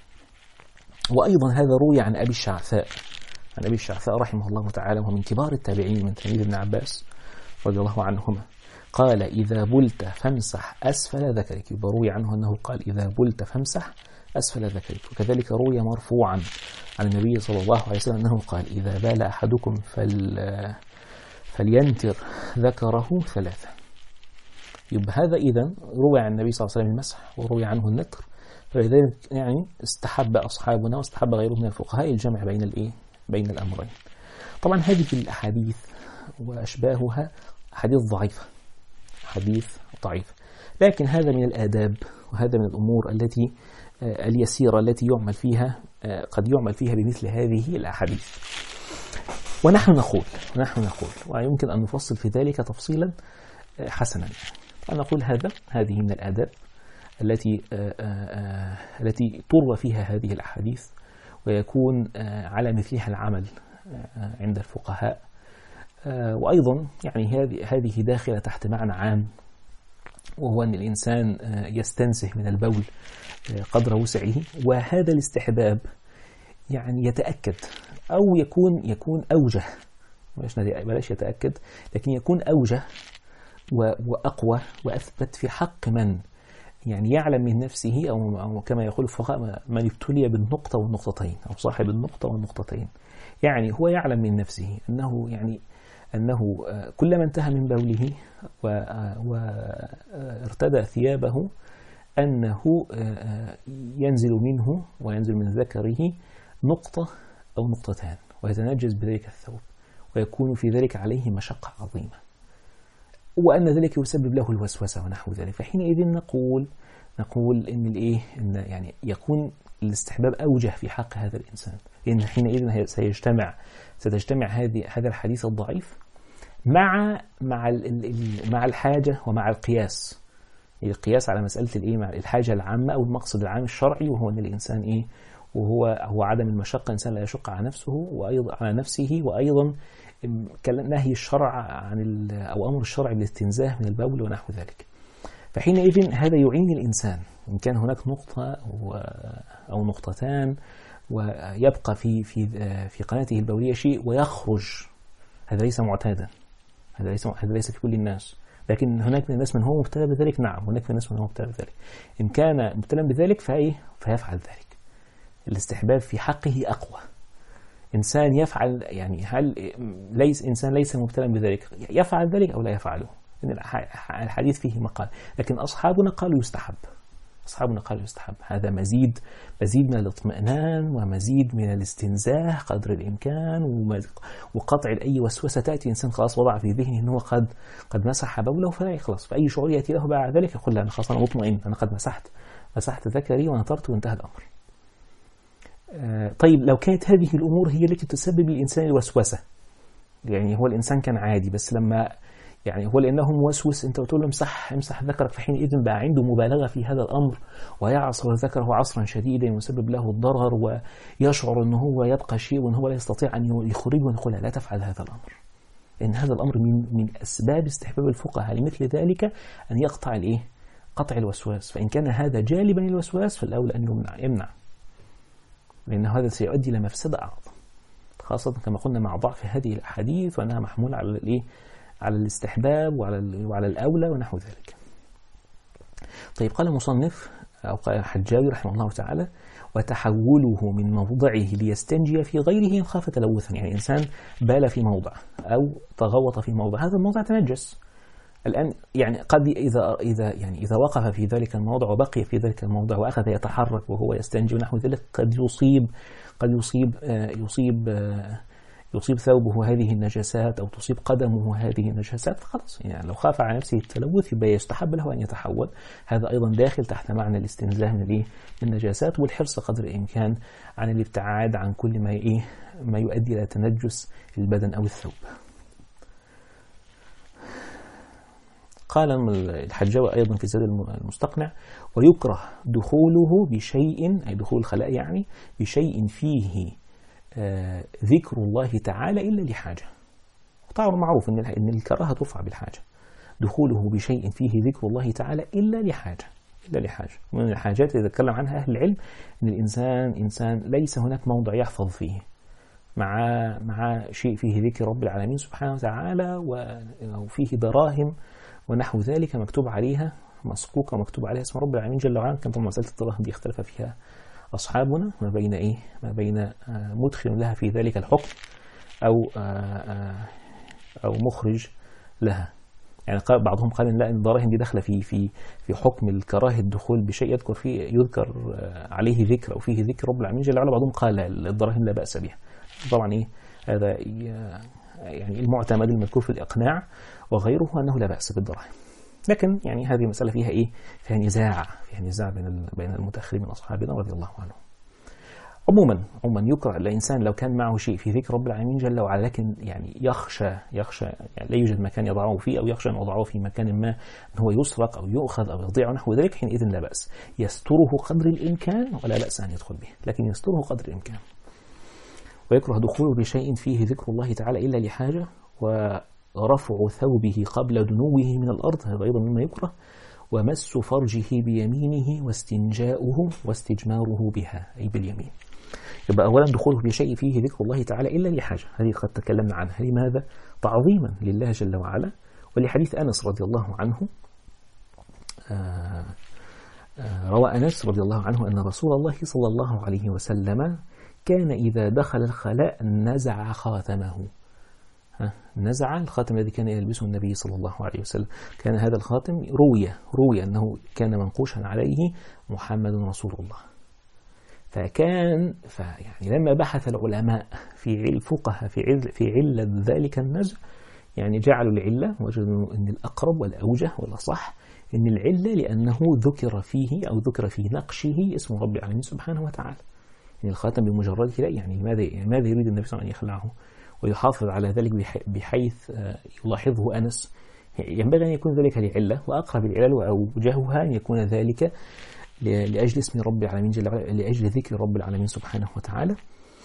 وأيضا هذا روي عن أبي الشعثاء، عن أبي الشعثاء رحمه الله تعالى، وهو من كبار التابعين من تلميذ ابن عباس رضي الله عنهما، قال إذا بلت فامسح أسفل ذكرك، يروي عنه أنه قال إذا بلت فامسح أسفل ذكرك. وكذلك روي مرفوعا عن النبي صلى الله عليه وسلم أنه قال إذا بال أحدكم فل فلينتر ذكره ثلاثة. يبقى هذا إذن روي عن النبي صلى الله عليه وسلم المسح وروي عنه النتر، فلذلك يعني استحب أصحابنا واستحب غيرهم من الفقهاء الجمع بين الإيه بين الأمرين. طبعا هذه الأحاديث وأشباهها حديث ضعيفة، حديث ضعيف، لكن هذا من الآداب وهذا من الأمور التي اليسيرة التي يعمل فيها قد يعمل فيها بمثل هذه الأحاديث. ونحن نقول ونحن نقول ويمكن أن نفصل في ذلك تفصيلا حسنا، نقول هذا هذه من الآداب التي التي تروى فيها هذه الأحاديث ويكون على مثلها العمل عند الفقهاء. وأيضا يعني هذه هذه داخلة تحت معنى عام، وهو أن الإنسان يستنزه من البول قدر وسعه، وهذا الاستحباب يعني يتأكد أو يكون يكون أوجه، بلاش يتأكد، لكن يكون أوجه وأقوى وأثبت في حق من يعني يعلم من نفسه، أو كما يقول الفقهاء من ابتلي بالنقطة والنقطتين، أو صاحب النقطة والنقطتين. يعني هو يعلم من نفسه أنه يعني أنه كلما انتهى من بوله وارتدى ثيابه أنه ينزل منه وينزل من ذكره نقطة أو نقطتان، ويتنجس بذلك الثوب، ويكون في ذلك عليه مشقة عظيمة، وأن ذلك يسبب له الوسوسة ونحو ذلك. فحينئذ نقول نقول إن الإيه إن يعني يكون الاستحباب أوجه في حق هذا الإنسان، لأن حينئذ سيجتمع ستجتمع هذه هذا الحديث الضعيف مع مع مع الحاجة ومع القياس، القياس على مسألة الإيه مع الحاجة العامة أو المقصد العام الشرعي، وهو أن الإنسان إيه وهو هو عدم المشقة، الإنسان لا يشق على نفسه وأيضا على نفسه، وأيضا نهي الشرع عن أو أمر الشرع بالاستنزاه من البول ونحو ذلك. فحينئذ هذا يعين الإنسان إن كان هناك نقطة أو نقطتان ويبقى في في في قناته البولية شيء ويخرج، هذا ليس معتادا، هذا ليس هذا ليس في كل الناس، لكن هناك من الناس من هو مبتلى بذلك، نعم هناك من الناس من هو مبتلى بذلك. إن كان مبتلى بذلك فإيه فيفعل ذلك. الاستحباب في حقه أقوى. إنسان يفعل يعني هل ليس إنسان ليس مبتلى بذلك يفعل ذلك أو لا يفعله؟ إن الحديث فيه مقال، لكن أصحابنا قالوا يستحب، أصحابنا قالوا يستحب. هذا مزيد مزيد من الاطمئنان ومزيد من الاستنزاه قدر الإمكان، وقطع أي وسوسة تأتي إنسان خلاص وضع في ذهنه أنه قد قد مسح بوله، فلا يخلص، فأي شعور يأتي له بعد ذلك يقول لا أنا خلاص أنا مطمئن، أنا قد مسحت مسحت ذكري ونطرت وانتهى الأمر. طيب لو كانت هذه الأمور هي التي تسبب للإنسان الوسوسة، يعني هو الإنسان كان عادي بس لما يعني هو لأنه موسوس أنت بتقول له امسح امسح ذكرك، فحينئذ بقى عنده مبالغة في هذا الأمر ويعصر ذكره عصرا شديدا ويسبب له الضرر، ويشعر أنه هو يبقى شيء وأنه هو لا يستطيع أن يخرجه، ونقول لا تفعل هذا الأمر، لأن هذا الأمر من من أسباب استحباب الفقهاء لمثل ذلك أن يقطع الإيه قطع الوسواس. فإن كان هذا جالبا للوسواس فالأولى أن يمنع يمنع لأن هذا سيؤدي إلى مفسدة أعظم، خاصة كما قلنا مع ضعف هذه الأحاديث وأنها محمولة على الإيه على الاستحباب وعلى وعلى الأولى ونحو ذلك. طيب قال المصنف أو قال الحجاوي رحمه الله تعالى وتحوله من موضعه ليستنجي في غيره إن خاف تلوثا، يعني إنسان بال في موضع أو تغوط في موضع، هذا الموضع تنجس الآن، يعني قد إذا إذا يعني إذا وقف في ذلك الموضع وبقي في ذلك الموضع وأخذ يتحرك وهو يستنجي ونحو ذلك قد يصيب قد يصيب يصيب يصيب ثوبه هذه النجاسات أو تصيب قدمه هذه النجاسات، فخلاص يعني لو خاف على نفسه التلوث يبقى يستحب له أن يتحول. هذا أيضا داخل تحت معنى الاستنزاه من النجاسات والحرص قدر الإمكان عن الابتعاد عن كل ما إيه ما يؤدي إلى تنجس البدن أو الثوب. قال الحجاوي أيضا في زاد المستقنع ويكره دخوله بشيء أي دخول الخلاء يعني بشيء فيه آه ذكر الله تعالى إلا لحاجة. طبعا معروف أن إن الكراهة ترفع بالحاجة، دخوله بشيء فيه ذكر الله تعالى إلا لحاجة إلا لحاجة من الحاجات اللي يتكلم عنها أهل العلم أن الإنسان إنسان ليس هناك موضع يحفظ فيه مع مع شيء فيه ذكر رب العالمين سبحانه وتعالى وفيه دراهم ونحو ذلك مكتوب عليها مسقوقة ومكتوب عليها اسم رب العالمين جل وعلا. كان طبعا مسألة الدراهم دي اختلف فيها أصحابنا ما بين إيه ما بين مدخل لها في ذلك الحكم أو أو مخرج لها. يعني بعضهم قال إن لا، إن الدراهم دي داخله في في في حكم الكراهة الدخول بشيء يذكر فيه يذكر عليه ذكر أو فيه ذكر رب العالمين جل وعلا. بعضهم قال الدراهم لا بأس بها. طبعا إيه هذا يعني المعتمد المذكور في الإقناع وغيره أنه لا بأس بالدراهم. لكن يعني هذه مسألة فيها إيه فيها نزاع فيها نزاع بين بين المتأخرين من أصحابنا رضي الله عنهم. عموما عموما يكره الإنسان لو كان معه شيء في ذكر رب العالمين جل وعلا، لكن يعني يخشى يخشى يعني لا يوجد مكان يضعه فيه، أو يخشى أن يضعه في مكان ما أن هو يسرق أو يؤخذ أو يضيع نحو ذلك، حينئذ لا بأس، يستره قدر الإمكان ولا بأس أن يدخل به، لكن يستره قدر الإمكان. ويكره دخوله بشيء فيه ذكر الله تعالى إلا لحاجة، ورفع ثوبه قبل دنوه من الأرض هذا أيضا مما يكره، ومس فرجه بيمينه واستنجاؤه واستجماره بها أي باليمين. يبقى أولا دخوله بشيء فيه ذكر الله تعالى إلا لحاجة، هذه قد تكلمنا عنها. لماذا؟ تعظيما لله جل وعلا، ولحديث أنس رضي الله عنه. آآ آآ روى أنس رضي الله عنه أن رسول الله صلى الله عليه وسلم كان إذا دخل الخلاء نزع خاتمه. نزع الخاتم الذي كان يلبسه النبي صلى الله عليه وسلم، كان هذا الخاتم روي روي أنه كان منقوشا عليه محمد رسول الله. فكان فيعني لما بحث العلماء في الفقهاء في عل في علة ذلك النزع، يعني جعلوا العلة، وجدوا أن الأقرب والأوجه والأصح أن العلة لأنه ذكر فيه أو ذكر في نقشه اسم رب العالمين سبحانه وتعالى. يعني الخاتم بمجرد لا، يعني ماذا يعني ماذا يريد النبي صلى الله عليه وسلم أن يخلعه ويحافظ على ذلك بحيث يلاحظه أنس؟ ينبغي أن يكون ذلك لعلة، وأقرب العلل وأوجهها أن يكون ذلك لأجل اسم رب العالمين جل وعلا، لأجل ذكر رب العالمين سبحانه وتعالى.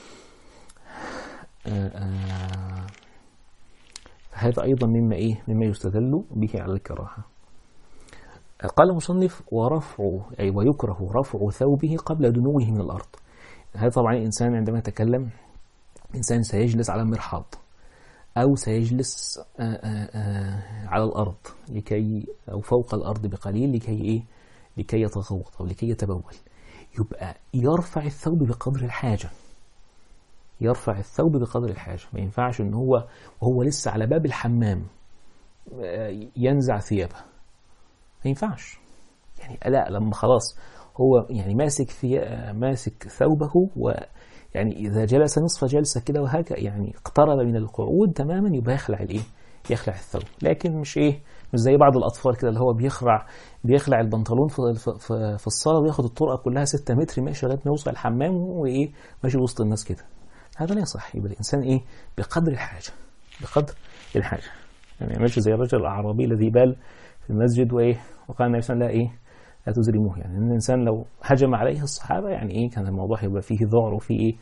فهذا أيضا مما إيه مما يستدل به على الكراهة. قال المصنف ورفع أي ويكره رفع ثوبه قبل دنوه من الأرض. هذا طبعا الإنسان عندما يتكلم إنسان سيجلس على مرحاض أو سيجلس آآ آآ على الأرض لكي أو فوق الأرض بقليل لكي إيه لكي يتغوط أو لكي يتبول، يبقى يرفع الثوب بقدر الحاجة، يرفع الثوب بقدر الحاجة. ما ينفعش إن هو وهو لسه على باب الحمام ينزع ثيابه، ما ينفعش. يعني لا، لما خلاص هو يعني ماسك ثياب ماسك ثوبه، ويعني إذا جلس نصف جلسة كده وهكذا يعني اقترب من القعود تماما، يبقى يخلع الإيه يخلع الثوب. لكن مش إيه مش زي بعض الأطفال كده اللي هو بيخلع بيخلع البنطلون في في, في الصالة وياخد الطرقة كلها ستة متر ماشي لغاية ما يوصل الحمام وإيه ماشي وسط الناس كده. هذا لا يصح. يبقى الإنسان إيه بقدر الحاجة بقدر الحاجة. يعني ماشي زي الرجل الأعرابي الذي بال في المسجد وإيه وقال النبي صلى الله عليه وسلم لا إيه لا تزرموه. يعني إن الإنسان لو هجم عليه الصحابة يعني إيه كان الموضوع يبقى فيه ذعر وفيه إيه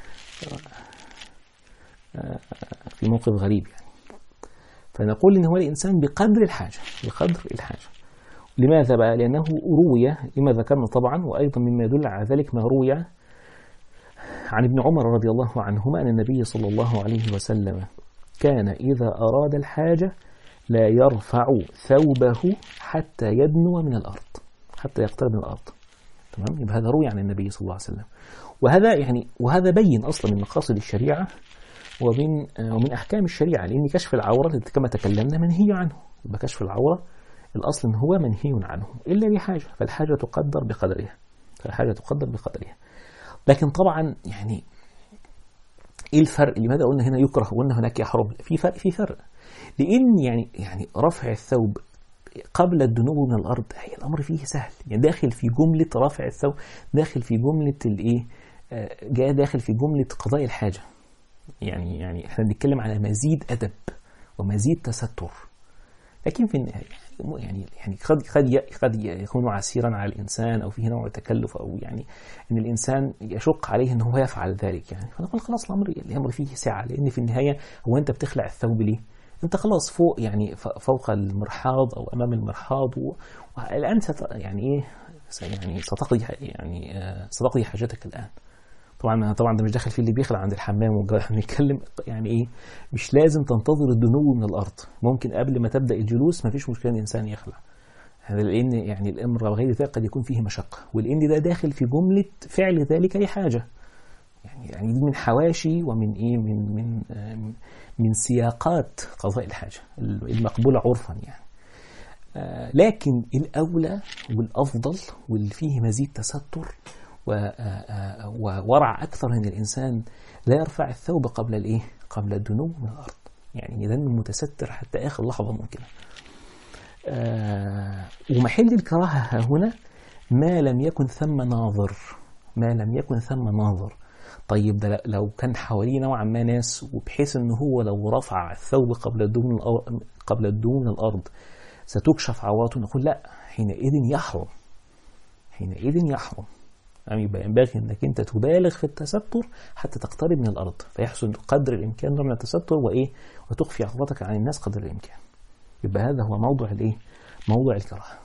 في موقف غريب يعني. فنقول إن هو الإنسان بقدر الحاجة بقدر الحاجة. لماذا بقى؟ لأنه روي لما ذكرنا طبعا، وأيضا مما يدل على ذلك ما روي عن ابن عمر رضي الله عنهما أن النبي صلى الله عليه وسلم كان إذا أراد الحاجة لا يرفع ثوبه حتى يدنو من الأرض، حتى يقترب من الأرض. تمام؟ يبقى هذا روي عن النبي صلى الله عليه وسلم. وهذا يعني وهذا بين أصلا من مقاصد الشريعة ومن ومن أحكام الشريعة، لأن كشف العورة كما تكلمنا منهي عنه. يبقى كشف العورة الأصل إن هو منهي عنه إلا لحاجة، فالحاجة تقدر بقدرها فالحاجة تقدر بقدرها. لكن طبعا يعني إيه الفرق؟ لماذا قلنا هنا يكره وقلنا هناك يحرم؟ في فرق في فرق لأن يعني يعني رفع الثوب قبل الدنو من الأرض هي الأمر فيه سهل، يعني داخل في جملة رفع الثوب، داخل في جملة الإيه جاء داخل في جملة قضاء الحاجة. يعني يعني احنا بنتكلم على مزيد أدب ومزيد تستر. لكن في النهاية يعني يعني قد قد قد يكون عسيرا على الإنسان أو فيه نوع تكلف أو يعني إن الإنسان يشق عليه إنه هو يفعل ذلك. يعني فنقول خلاص الأمر الأمر فيه سعة، لأن في النهاية هو أنت بتخلع الثوب ليه؟ أنت خلاص فوق يعني فوق المرحاض أو أمام المرحاض، والآن ست يعني إيه يعني ستقضي يعني ستقضي حاجتك الآن. طبعا طبعا ده مش داخل في اللي بيخلع عند الحمام والجو، احنا بنتكلم يعني ايه، مش لازم تنتظر الدنو من الارض، ممكن قبل ما تبدا الجلوس ما فيش مشكله الانسان يخلع. هذا لان يعني الامر وغير ذلك قد يكون فيه مشقه، والان ده داخل في جمله فعل ذلك لحاجه، يعني يعني دي من حواشي ومن ايه من من من سياقات قضاء الحاجه المقبوله عرفا يعني. لكن الأولى والأفضل واللي فيه مزيد تستر وورع أكثر أن الإنسان لا يرفع الثوب قبل الإيه؟ قبل الدنو من الأرض، يعني يدن متستر حتى آخر لحظة ممكنة. ومحل الكراهة هنا ما لم يكن ثم ناظر، ما لم يكن ثم ناظر. طيب ده لو كان حواليه نوعا ما ناس، وبحيث أنه هو لو رفع الثوب قبل الدنو قبل الدنو من الأرض ستكشف عورته، نقول لا، حينئذ يحرم، حينئذ يحرم. يعني يبقى ينبغي انك انت تبالغ في التستر حتى تقترب من الارض، فيحسن قدر الامكان من التستر وايه، وتخفي عورتك عن الناس قدر الامكان. يبقى هذا هو موضوع الايه، موضوع الكراهه.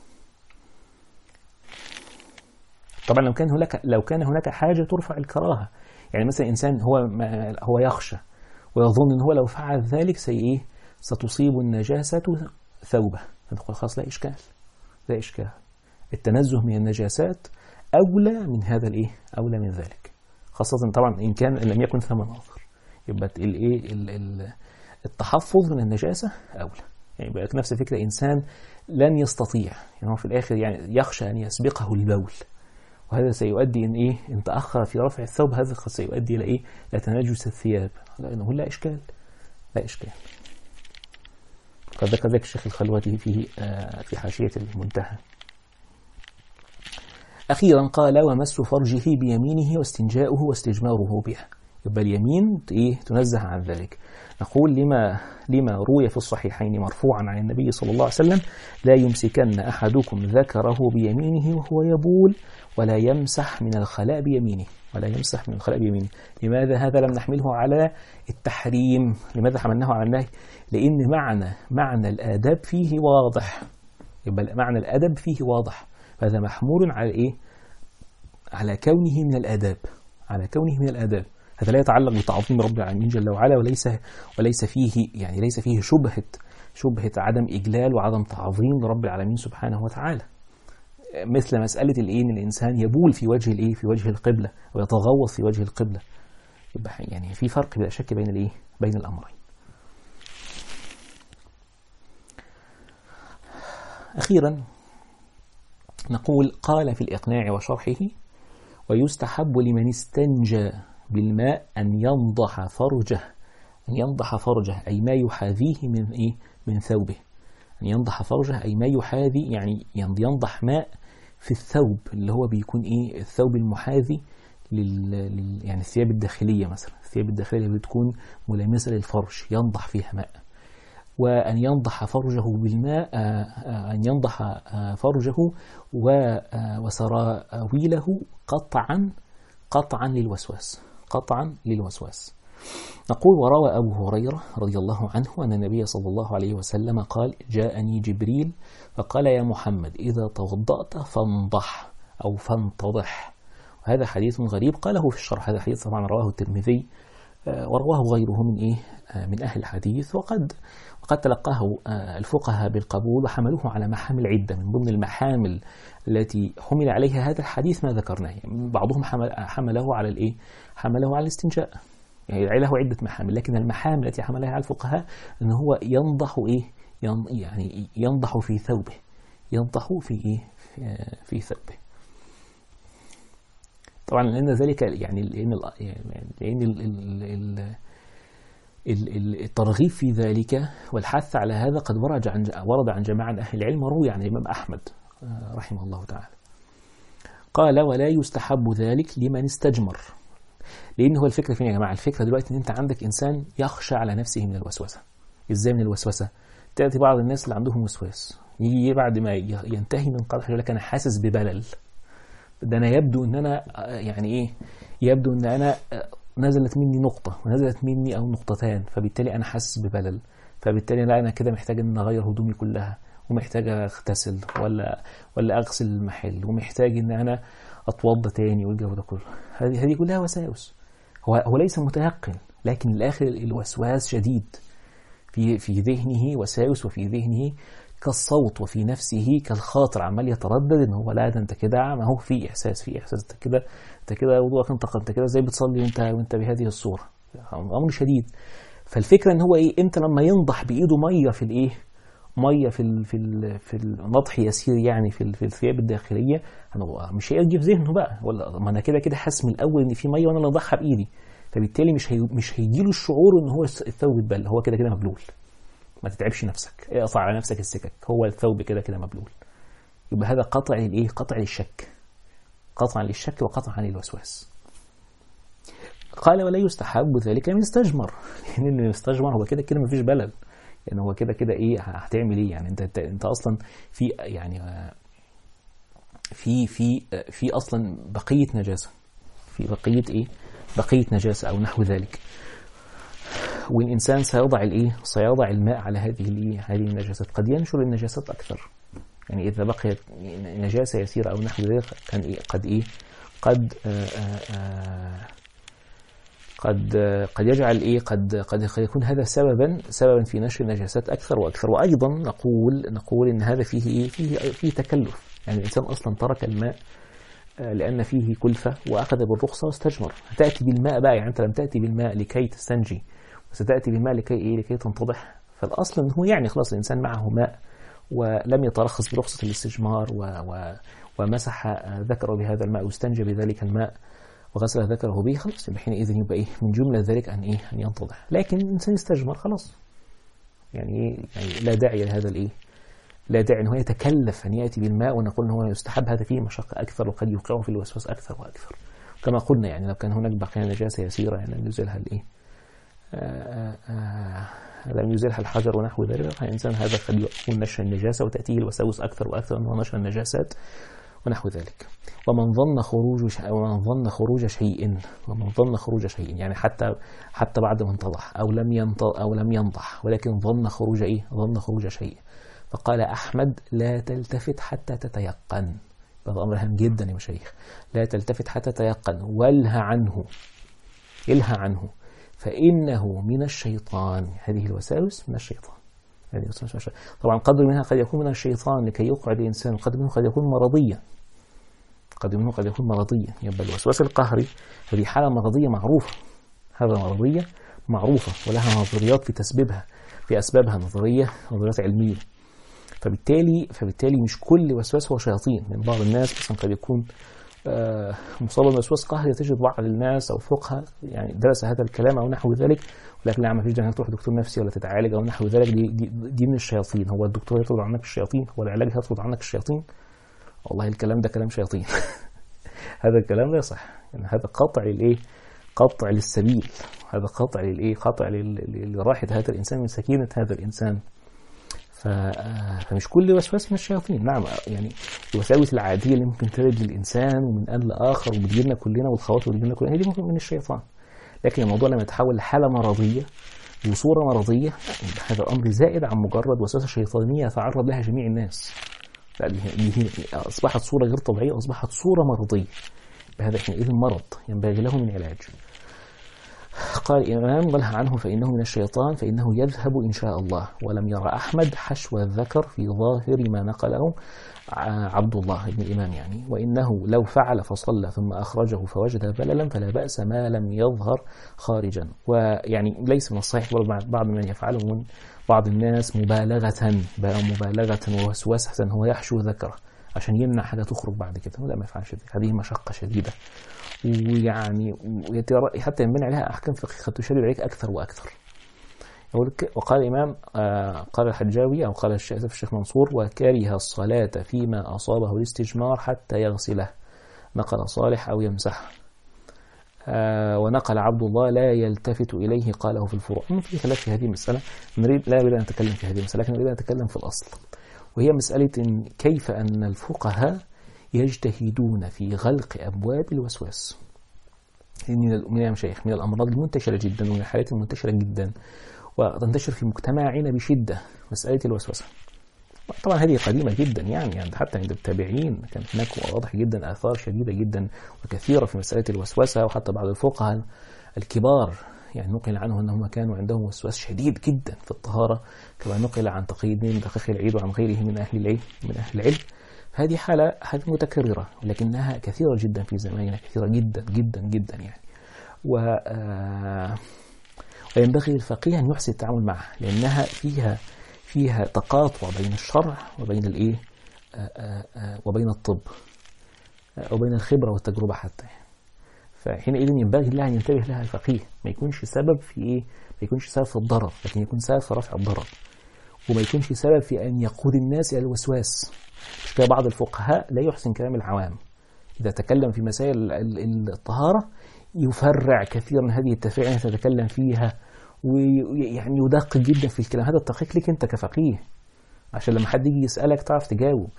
طبعا لو كان هناك لو كان هناك حاجه ترفع الكراهه، يعني مثلا انسان هو هو يخشى ويظن ان هو لو فعل ذلك سي ايه ستصيب النجاسه ثوبه، فنقول خلاص لا إشكال، لا إشكال. التنزه من النجاسات أولى من هذا الإيه، أولى من ذلك، خاصة طبعا إن كان لم يكن ثم ناظر، يبقى الإيه التحفظ من النجاسة أولى. يعني بقى نفس الفكرة، إنسان لن يستطيع، يعني هو في الآخر يعني يخشى أن يسبقه البول، وهذا سيؤدي إن إيه إن تأخر في رفع الثوب، هذا سيؤدي إلى إيه، لتنجس الثياب، لأنه لا إشكال، لا إشكال. قد ذكر ذلك الشيخ الخلوتي فيه في حاشية المنتهى. أخيرا قال ومس فرجه بيمينه واستنجاؤه واستجماره بها، يبقى اليمين إيه تنزه عن ذلك. نقول لما لما روي في الصحيحين مرفوعا عن النبي صلى الله عليه وسلم لا يمسكن أحدكم ذكره بيمينه وهو يبول ولا يمسح من الخلاء بيمينه، ولا يمسح من الخلاء بيمينه. لماذا هذا لم نحمله على التحريم؟ لماذا حملناه على النهي؟ لأن معنى معنى الآداب فيه واضح، يبقى معنى الأدب فيه واضح، فهذا محمول على إيه؟ على كونه من الآداب، على كونه من الآداب. هذا لا يتعلق بتعظيم رب العالمين جل وعلا، وليس وليس فيه يعني ليس فيه شبهة شبهة عدم إجلال وعدم تعظيم لرب العالمين سبحانه وتعالى، مثل مسألة الإيه إن الإنسان يبول في وجه الإيه في وجه القبلة ويتغوص في وجه القبلة. يبقى يعني في فرق بلا شك بين الإيه بين الأمرين. أخيرا نقول قال في الإقناع وشرحه ويستحب لمن استنجى بالماء أن ينضح فرجه، أن ينضح فرجه أي ما يحاذيه من إيه من ثوبه، أن ينضح فرجه أي ما يحاذي، يعني ينضح ماء في الثوب اللي هو بيكون إيه الثوب المحاذي لل... لل... يعني الثياب الداخلية، مثلا الثياب الداخلية اللي بتكون ملامسة للفرج ينضح فيها ماء. وأن ينضح فرجه بالماء، أن ينضح فرجه وسراويله قطعا قطعا للوسواس، قطعا للوسواس. نقول وروى أبو هريرة رضي الله عنه أن النبي صلى الله عليه وسلم قال جاءني جبريل فقال يا محمد إذا توضأت فانضح أو فانتضح. وهذا حديث غريب قاله في الشرح، هذا حديث طبعا رواه الترمذي ورواه غيره من إيه من أهل الحديث، وقد وقد تلقاه الفقهاء بالقبول وحملوه على محامل عدة. من ضمن المحامل التي حمل عليها هذا الحديث ما ذكرناه، يعني بعضهم حمله على الإيه حمله على الاستنجاء، يعني له عدة محامل، لكن المحامل التي حملها على الفقهاء أنه هو ينضح إيه يعني ينضح في ثوبه، ينضح في إيه في ثوبه. طبعا لأن ذلك يعني لأن لأن الترغيب في ذلك والحث على هذا قد ورد عن ورد عن جماعة أهل العلم، وروي عن الإمام أحمد رحمه الله تعالى. قال ولا يستحب ذلك لمن استجمر، لأن هو الفكرة فين يا جماعة؟ الفكرة دلوقتي إن أنت عندك إنسان يخشى على نفسه من الوسوسة. إزاي من الوسوسة؟ تأتي بعض الناس اللي عندهم وسواس يجي بعد ما ينتهي من قضاء يقول لك أنا حاسس ببلل، ده أنا يبدو إن أنا يعني إيه يبدو إن أنا نزلت مني نقطة ونزلت مني أو نقطتان، فبالتالي أنا حاسس ببلل، فبالتالي لا أنا كده محتاج إن أغير هدومي كلها، ومحتاج أغتسل ولا ولا أغسل المحل، ومحتاج إن أنا اتوضى تاني والجو ده كله. هذه هذه كلها وساوس. هو هو ليس متيقن، لكن الاخر الوسواس شديد في في ذهنه، وساوس وفي ذهنه كالصوت، وفي نفسه كالخاطر عمال يتردد ان هو لا ده انت كده، ما هو في احساس في احساس انت كده انت كده وضوءك انت انت كده زي بتصلي وانت وانت بهذه الصوره، امر شديد. فالفكره ان هو ايه، انت لما ينضح بايده ميه في الايه، ميه في ال في ال في النضح يسير يعني في في الثياب الداخليه، انا مش هيجي في ذهنه بقى ولا ما انا كده كده حاسس من الاول ان في ميه وانا اللي اضحها بايدي، فبالتالي مش هي مش هيجي له الشعور ان هو الثوب اتبل، هو كده كده مبلول. ما تتعبش نفسك، اقطع على نفسك السكك، هو الثوب كده كده مبلول. يبقى هذا قطع للايه، قطع للشك، قطع للشك وقطع عن الوسواس. قال ولا يستحب ذلك من استجمر، لان اللي يستجمر هو كده كده مفيش بلل، يعني هو كده كده ايه هتعمل ايه يعني، انت انت اصلا في يعني في في في اصلا بقيه نجاسه، في بقيه ايه، بقيه نجاسه او نحو ذلك، والإنسان سيضع الإيه؟ سيضع الماء على هذه الإيه؟ هذه النجاسات، قد ينشر النجاسات أكثر، يعني إذا بقيت نجاسة يسيرة أو نحو ذلك كان إيه؟ قد إيه؟ قد آآ آآ قد قد يجعل إيه؟ قد قد يكون هذا سببا سببا في نشر النجاسات أكثر وأكثر. وأيضا نقول نقول إن هذا فيه إيه؟ فيه فيه تكلف، يعني الإنسان أصلا ترك الماء لأن فيه كلفة وأخذ بالرخصة واستجمر. تأتي بالماء بقى، يعني أنت لم تأتي بالماء لكي تستنجي، وستأتي بالماء لكي إيه؟ لكي تنتضح. فالأصل أنه يعني خلاص الإنسان معه ماء ولم يترخص برخصة الاستجمار و و ومسح ذكره بهذا الماء واستنجى بذلك الماء وغسل ذكره به، خلاص يبقى حينئذ يبقى إيه؟ من جملة ذلك أن إيه؟ أن ينتضح. لكن الإنسان يستجمر خلاص، يعني إيه؟ يعني لا داعي لهذا الإيه؟ لا داعي أنه يتكلف أن يأتي بالماء ونقول أنه يستحب، هذا فيه مشقة أكثر وقد يوقعه في الوسواس أكثر وأكثر. كما قلنا يعني لو كان هناك بقية نجاسة يسيرة يعني نزلها الإيه؟ آآ آآ لم يزيلها الحجر ونحو ذلك، الإنسان هذا قد يكون نشر النجاسة وتأتيه الوساوس أكثر وأكثر من نشر النجاسات ونحو ذلك. ومن ظن خروج ومن ظن خروج شيء ومن ظن خروج شيء يعني حتى حتى بعد ما انتضح أو لم ينضح أو لم ينضح ولكن ظن خروج إيه؟ ظن خروج شيء. فقال أحمد لا تلتفت حتى تتيقن. هذا أمر هام جدا يا مشايخ، لا تلتفت حتى تتيقن، والها عنه، إلها عنه، فإنه من الشيطان. هذه الوساوس من الشيطان. هذه الوساوس من الشيطان. طبعا قدر منها قد يكون من الشيطان لكي يوقع الإنسان، قدر منه قد يكون مرضيا، قدر منه قد يكون مرضيا. يبقى الوسواس القهري هذه حالة مرضية معروفة، هذا مرضية معروفة ولها نظريات في تسبيبها، في أسبابها نظرية نظريات علمية. فبالتالي فبالتالي مش كل وسواس هو شياطين. من بعض الناس مثلا قد يكون آه مصاب بوسواس قهري، تجد بعض الناس او فقهاء يعني درس هذا الكلام او نحو ذلك، ولكن لا ما فيش داعي انك تروح دكتور نفسي ولا تتعالج او نحو ذلك، دي, دي, دي من الشياطين. هو الدكتور يطرد عنك الشياطين؟ هو العلاج يطرد عنك الشياطين؟ والله الكلام ده كلام شياطين. هذا الكلام لا يصح، يعني هذا قطع للايه؟ قطع للسبيل، هذا قطع للايه؟ قطع لراحة هذا الانسان، من سكينة هذا الانسان. فمش كل وسواس من الشياطين. نعم يعني الوساوس العادية اللي ممكن ترد للإنسان ومن آن لآخر وبتجيلنا كلنا والخواطر بتجيلنا كلنا دي ممكن من الشيطان. لكن الموضوع لما يتحول لحالة مرضية وصورة مرضية، هذا الأمر زائد عن مجرد وسوسة شيطانية يتعرض لها جميع الناس. أصبحت صورة غير طبيعية، أصبحت صورة مرضية، بهذا حينئذ مرض ينبغي له من علاج. قال الإمام ضلها عنه فإنه من الشيطان فإنه يذهب إن شاء الله. ولم يرى أحمد حشو الذكر في ظاهر ما نقله عبد الله بن الإمام يعني، وإنه لو فعل فصلى ثم أخرجه فوجد بللا فلا بأس ما لم يظهر خارجا. ويعني ليس من الصحيح بعض من يفعله من بعض الناس مبالغة مبالغة ووسوسة هو يحشو ذكره عشان يمنع حاجة تخرج بعد كده، لا ما يفعلش ذلك، هذه مشقة شديدة، ويعني حتى ينبني عليها أحكام فقهية قد تشدد عليك أكثر وأكثر. وقال الإمام آه قال الحجاوي أو قال الشيخ منصور وكره الصلاة فيما أصابه الاستجمار حتى يغسله، نقل صالح أو يمسح. آه ونقل عبد الله لا يلتفت إليه قاله في الفروع. في خلاف في هذه المسألة، نريد لا أريد أن نتكلم في هذه المسألة، لكن نريد أن نتكلم في الأصل، وهي مسألة إن كيف أن الفقهاء يجتهدون في غلق أبواب الوسواس. من يا مشايخ من الأمراض المنتشرة جدا ومن الحالات المنتشرة جدا وتنتشر في مجتمعنا بشدة مسألة الوسوسة. طبعا هذه قديمة جدا يعني, يعني حتى عند التابعين كان هناك واضح جدا آثار شديدة جدا وكثيرة في مسألة الوسوسة، وحتى بعض الفقهاء الكبار يعني نقل عنه أنهم كانوا عندهم وسواس شديد جدا في الطهارة، كما نقل عن تقي الدين دقيق العيد وعن غيره من أهل العلم من أهل العلم. هذه حالة هذه متكررة ولكنها كثيرة جدا في زماننا، كثيرة جدا جدا جدا يعني. و وينبغي للفقيه أن يحسن التعامل معها، لأنها فيها فيها تقاطع بين الشرع وبين الإيه وبين الطب وبين الخبرة والتجربة حتى. فحينئذ ينبغي لها أن ينتبه لها الفقيه، ما يكونش سبب في إيه، ما يكونش سبب في الضرر، لكن يكون سبب في رفع الضرر، وما يكونش سبب في أن يقود الناس إلى الوسواس. مش كده بعض الفقهاء لا يحسن كلام العوام، إذا تكلم في مسائل الطهارة يفرع كثير من هذه التفريع التي تتكلم فيها، ويعني يدقق جدا في الكلام. هذا التدقيق لك أنت كفقيه عشان لما حد يجي يسألك تعرف تجاوب،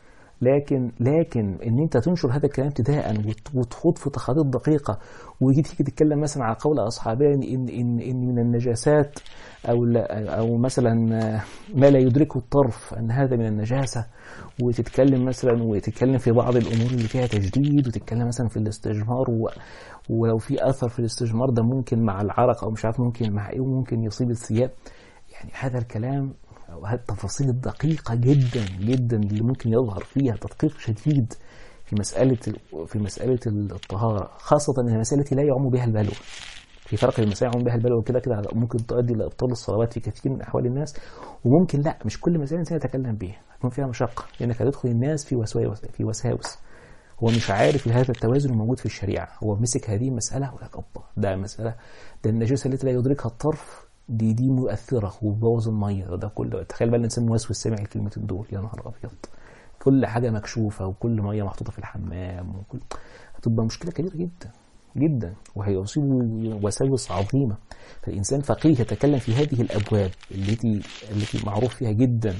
لكن لكن ان انت تنشر هذا الكلام ابتداء وتخوض في تخاطيط دقيقه، ويجي تيجي تتكلم مثلا على قول اصحابنا ان ان ان من النجاسات او او مثلا ما لا يدركه الطرف ان هذا من النجاسه، وتتكلم مثلا وتتكلم في بعض الامور اللي فيها تجديد، وتتكلم مثلا في الاستجمار، ولو في اثر في الاستجمار ده ممكن مع العرق او مش عارف ممكن مع ايه وممكن يصيب الثياب. يعني هذا الكلام وهذه التفاصيل الدقيقة جدا جدا اللي ممكن يظهر فيها تدقيق شديد في مسألة في مسألة الطهارة، خاصة أن المسألة التي لا يعم بها البلوى. في فرق بين المسائل يعم بها البلوى وكده كده ممكن تؤدي إلى إبطال الصلوات في كثير من أحوال الناس، وممكن لا مش كل مسألة الإنسان يتكلم بها هتكون فيها مشقة، لأنك هتدخل الناس في وساوس في وساوس هو مش عارف هذا التوازن موجود في الشريعة. هو مسك هذه المسألة ولا الله ده مسألة ده النجاسة التي لا يدركها الطرف دي دي مؤثرة وبوظ المية ده كله. تخيل بقى الإنسان موسوس سامع الكلمتين دول، يا نهار أبيض، كل حاجة مكشوفة وكل مية محطوطة في الحمام وكل هتبقى مشكلة كبيرة جدا جدا وهيصيبه وساوس عظيمة. فالإنسان فقيه يتكلم في هذه الأبواب التي التي معروف فيها جدا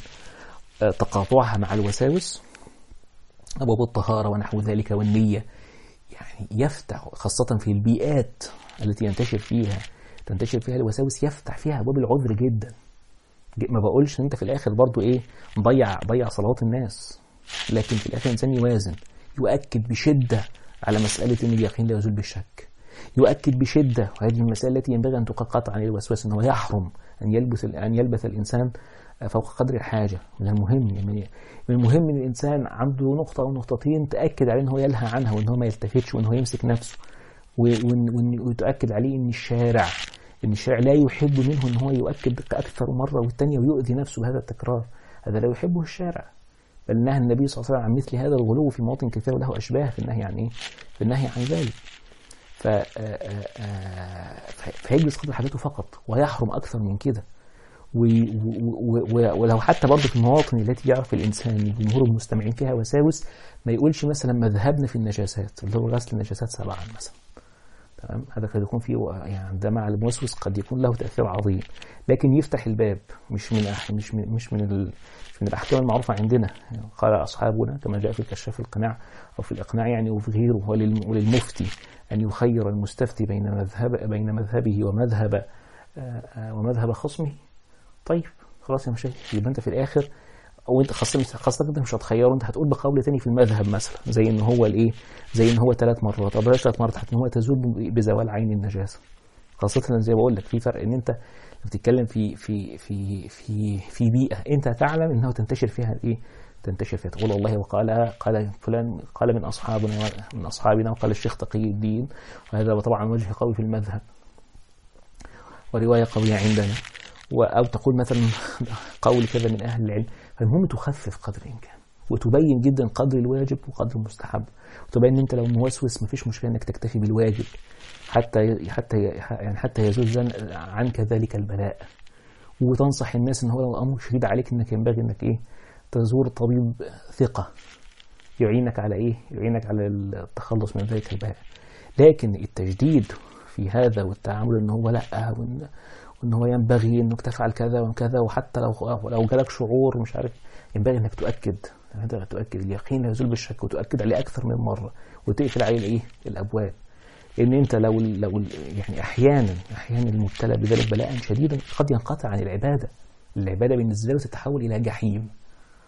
تقاطعها مع الوساوس، أبواب الطهارة ونحو ذلك والنية، يعني يفتح خاصة في البيئات التي ينتشر فيها تنتشر فيها الوساوس، يفتح فيها باب العذر جدا. ما بقولش ان انت في الاخر برضو ايه ضيع ضيع صلوات الناس، لكن في الاخر الانسان يوازن، يؤكد بشدة على مسألة ان اليقين لا يزول بالشك، يؤكد بشدة، وهذه المسألة التي ينبغي ان تقطع عن الوسواس، انه يحرم ان يلبس ان يلبث الانسان فوق قدر الحاجة. من المهم يعني من المهم ان الانسان عنده نقطة او نقطتين تأكد عليه ان هو يلهى عنها، وان هو ما يلتفتش، وان هو يمسك نفسه، وتؤكد عليه ان الشارع ان الشارع لا يحب منه ان هو يؤكد اكثر مرة والثانية ويؤذي نفسه بهذا التكرار. هذا لا يحبه الشارع، بل نهى النبي صلى الله عليه وسلم عن مثل هذا الغلو في مواطن كثيرة وله أشباه في النهي عن إيه؟ في النهي عن ذلك. فيجلس قدر حاجته فقط ويحرم أكثر من كده. ولو حتى برضه في المواطن التي يعرف الإنسان جمهور المستمعين فيها وساوس، ما يقولش مثلا مذهبنا في النجاسات اللي هو غسل النجاسات سبعا مثلا، تمام؟ هذا قد يكون فيه يعني ده مع الموسوس قد يكون له تأثير عظيم، لكن يفتح الباب مش من أح مش من مش من ال من الأحكام المعروفة عندنا. يعني قال أصحابنا كما جاء في كشاف القناع أو في الإقناع يعني وفي غيره، وللمفتي أن يخير المستفتي بين مذهب بين مذهبه ومذهب ومذهب خصمه. طيب خلاص يا مشايخ، يبقى أنت في الآخر او انت خاصه خاصه انت مش هتخيره، انت هتقول بقول تاني في المذهب مثلا زي ان هو الايه زي ان هو ثلاث مرات او بلاش ثلاث مرات حتى ان هو تزول بزوال عين النجاسه. خاصه زي ما بقول لك في فرق ان انت بتتكلم في في في في في بيئه انت تعلم انه تنتشر فيها الايه تنتشر فيها تقول والله وقال قال فلان قال من اصحابنا من اصحابنا وقال الشيخ تقي الدين، وهذا طبعا وجه قوي في المذهب وروايه قويه عندنا، أو تقول مثلا قول كذا من أهل العلم. فالمهم تخفف قدر الإمكان وتبين جدا قدر الواجب وقدر المستحب، وتبين أنت لو موسوس مفيش مشكلة أنك تكتفي بالواجب حتى حتى يعني حتى يزول عنك ذلك البلاء، وتنصح الناس أن هو لو الأمر شديد عليك أنك ينبغي أنك إيه تزور طبيب ثقة يعينك على إيه يعينك على التخلص من ذلك البلاء. لكن التجديد في هذا والتعامل أنه هو لأ وإن وان هو ينبغي انك تفعل كذا وكذا، وحتى لو لو جالك شعور مش عارف ينبغي انك تؤكد هذا تؤكد اليقين لا يزول بالشك، وتؤكد عليه اكثر من مره وتقفل عليه الايه الابواب. لان انت لو لو يعني احيانا احيانا المبتلى بذلك بلاء شديدا قد ينقطع عن العباده، العباده بالنسبه له تتحول الى جحيم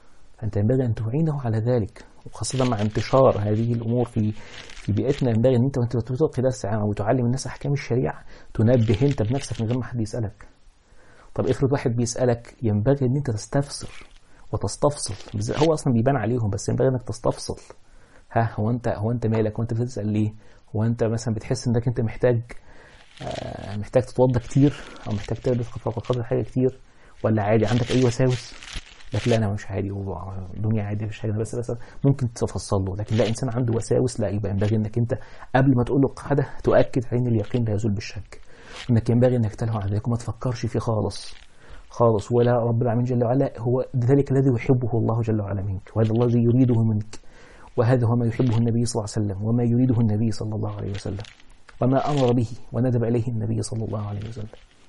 فأنت ينبغي أن تعينه على ذلك، وخاصة مع انتشار هذه الأمور في في بيئتنا. ينبغي أن أنت وأنت بتلقي درس عام وتعلم الناس أحكام الشريعة تنبه أنت بنفسك من غير ما حد يسألك. طب افرض واحد بيسألك، ينبغي أن أنت تستفسر وتستفصل. هو أصلا بيبان عليهم، بس ينبغي أنك تستفصل. ها هو أنت هو أنت مالك؟ وأنت بتسأل ليه؟ هو أنت مثلا بتحس أنك أنت محتاج آه محتاج تتوضى كتير، أو محتاج تلبس فوق قدر حاجة كتير، ولا عادي عندك أي وساوس؟ لكن لا، أنا مش عادي والدنيا عادي مفيش حاجة، بس بس ممكن تفصل له. لكن لا، إنسان عنده وساوس، لا، يبقى ينبغي إنك أنت قبل ما تقول له قاعدة تؤكد عين اليقين لا يزول بالشك، إنك ينبغي إنك تلهو عن ذلك وما تفكرش فيه خالص خالص. ولا رب العالمين جل وعلا هو ذلك الذي يحبه الله جل وعلا منك، وهذا الله الذي يريده منك، وهذا هو ما يحبه النبي صلى الله عليه وسلم، وما يريده النبي صلى الله عليه وسلم، وما أمر به وندب إليه النبي صلى الله عليه وسلم.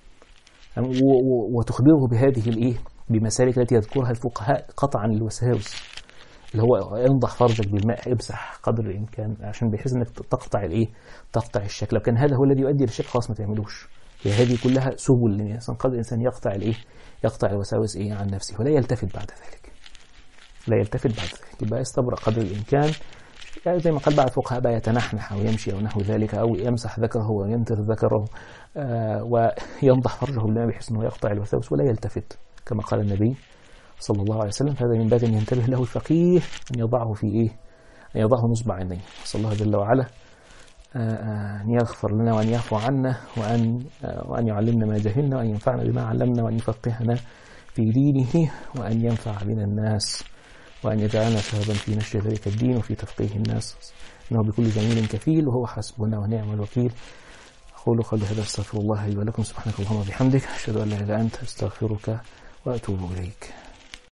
وتخبره بهذه الإيه بمسالك التي يذكرها الفقهاء قطعا الوساوس، اللي هو انضح فرجك بالماء، امسح قدر الإمكان، عشان بحيث انك تقطع الايه تقطع الشك. لو كان هذا هو الذي يؤدي للشك خلاص ما تعملوش. هي هذه كلها سبل الانسان، قد الانسان يقطع الايه يقطع الوساوس ايه عن نفسه، ولا يلتفت بعد ذلك لا يلتفت بعد ذلك يبقى يستبرأ قدر الإمكان، يعني زي ما قال بعض الفقهاء بقى يتنحنح أو يمشي أو نحو ذلك، أو يمسح ذكره وينتر ذكره آه وينضح فرجه بالماء بحيث أنه يقطع الوساوس ولا يلتفت كما قال النبي صلى الله عليه وسلم. فهذا ينبغي أن ينتبه له الفقيه، أن يضعه في إيه أن يضعه نصب عينيه. صلى الله جل وعلا أن يغفر لنا وأن يعفو عنا، وأن وأن يعلمنا ما جهلنا، وأن ينفعنا بما علمنا، وأن يفقهنا في دينه، وأن ينفع بنا الناس، وأن يجعلنا سببا في نشر ذلك الدين وفي تفقيه الناس، إنه بكل جميل كفيل وهو حسبنا ونعم الوكيل. أقول قولي هذا، أستغفر الله لي ولكم، سبحانك اللهم وبحمدك، أشهد أن لا إله إلا أنت، أستغفرك وأتوب إليك.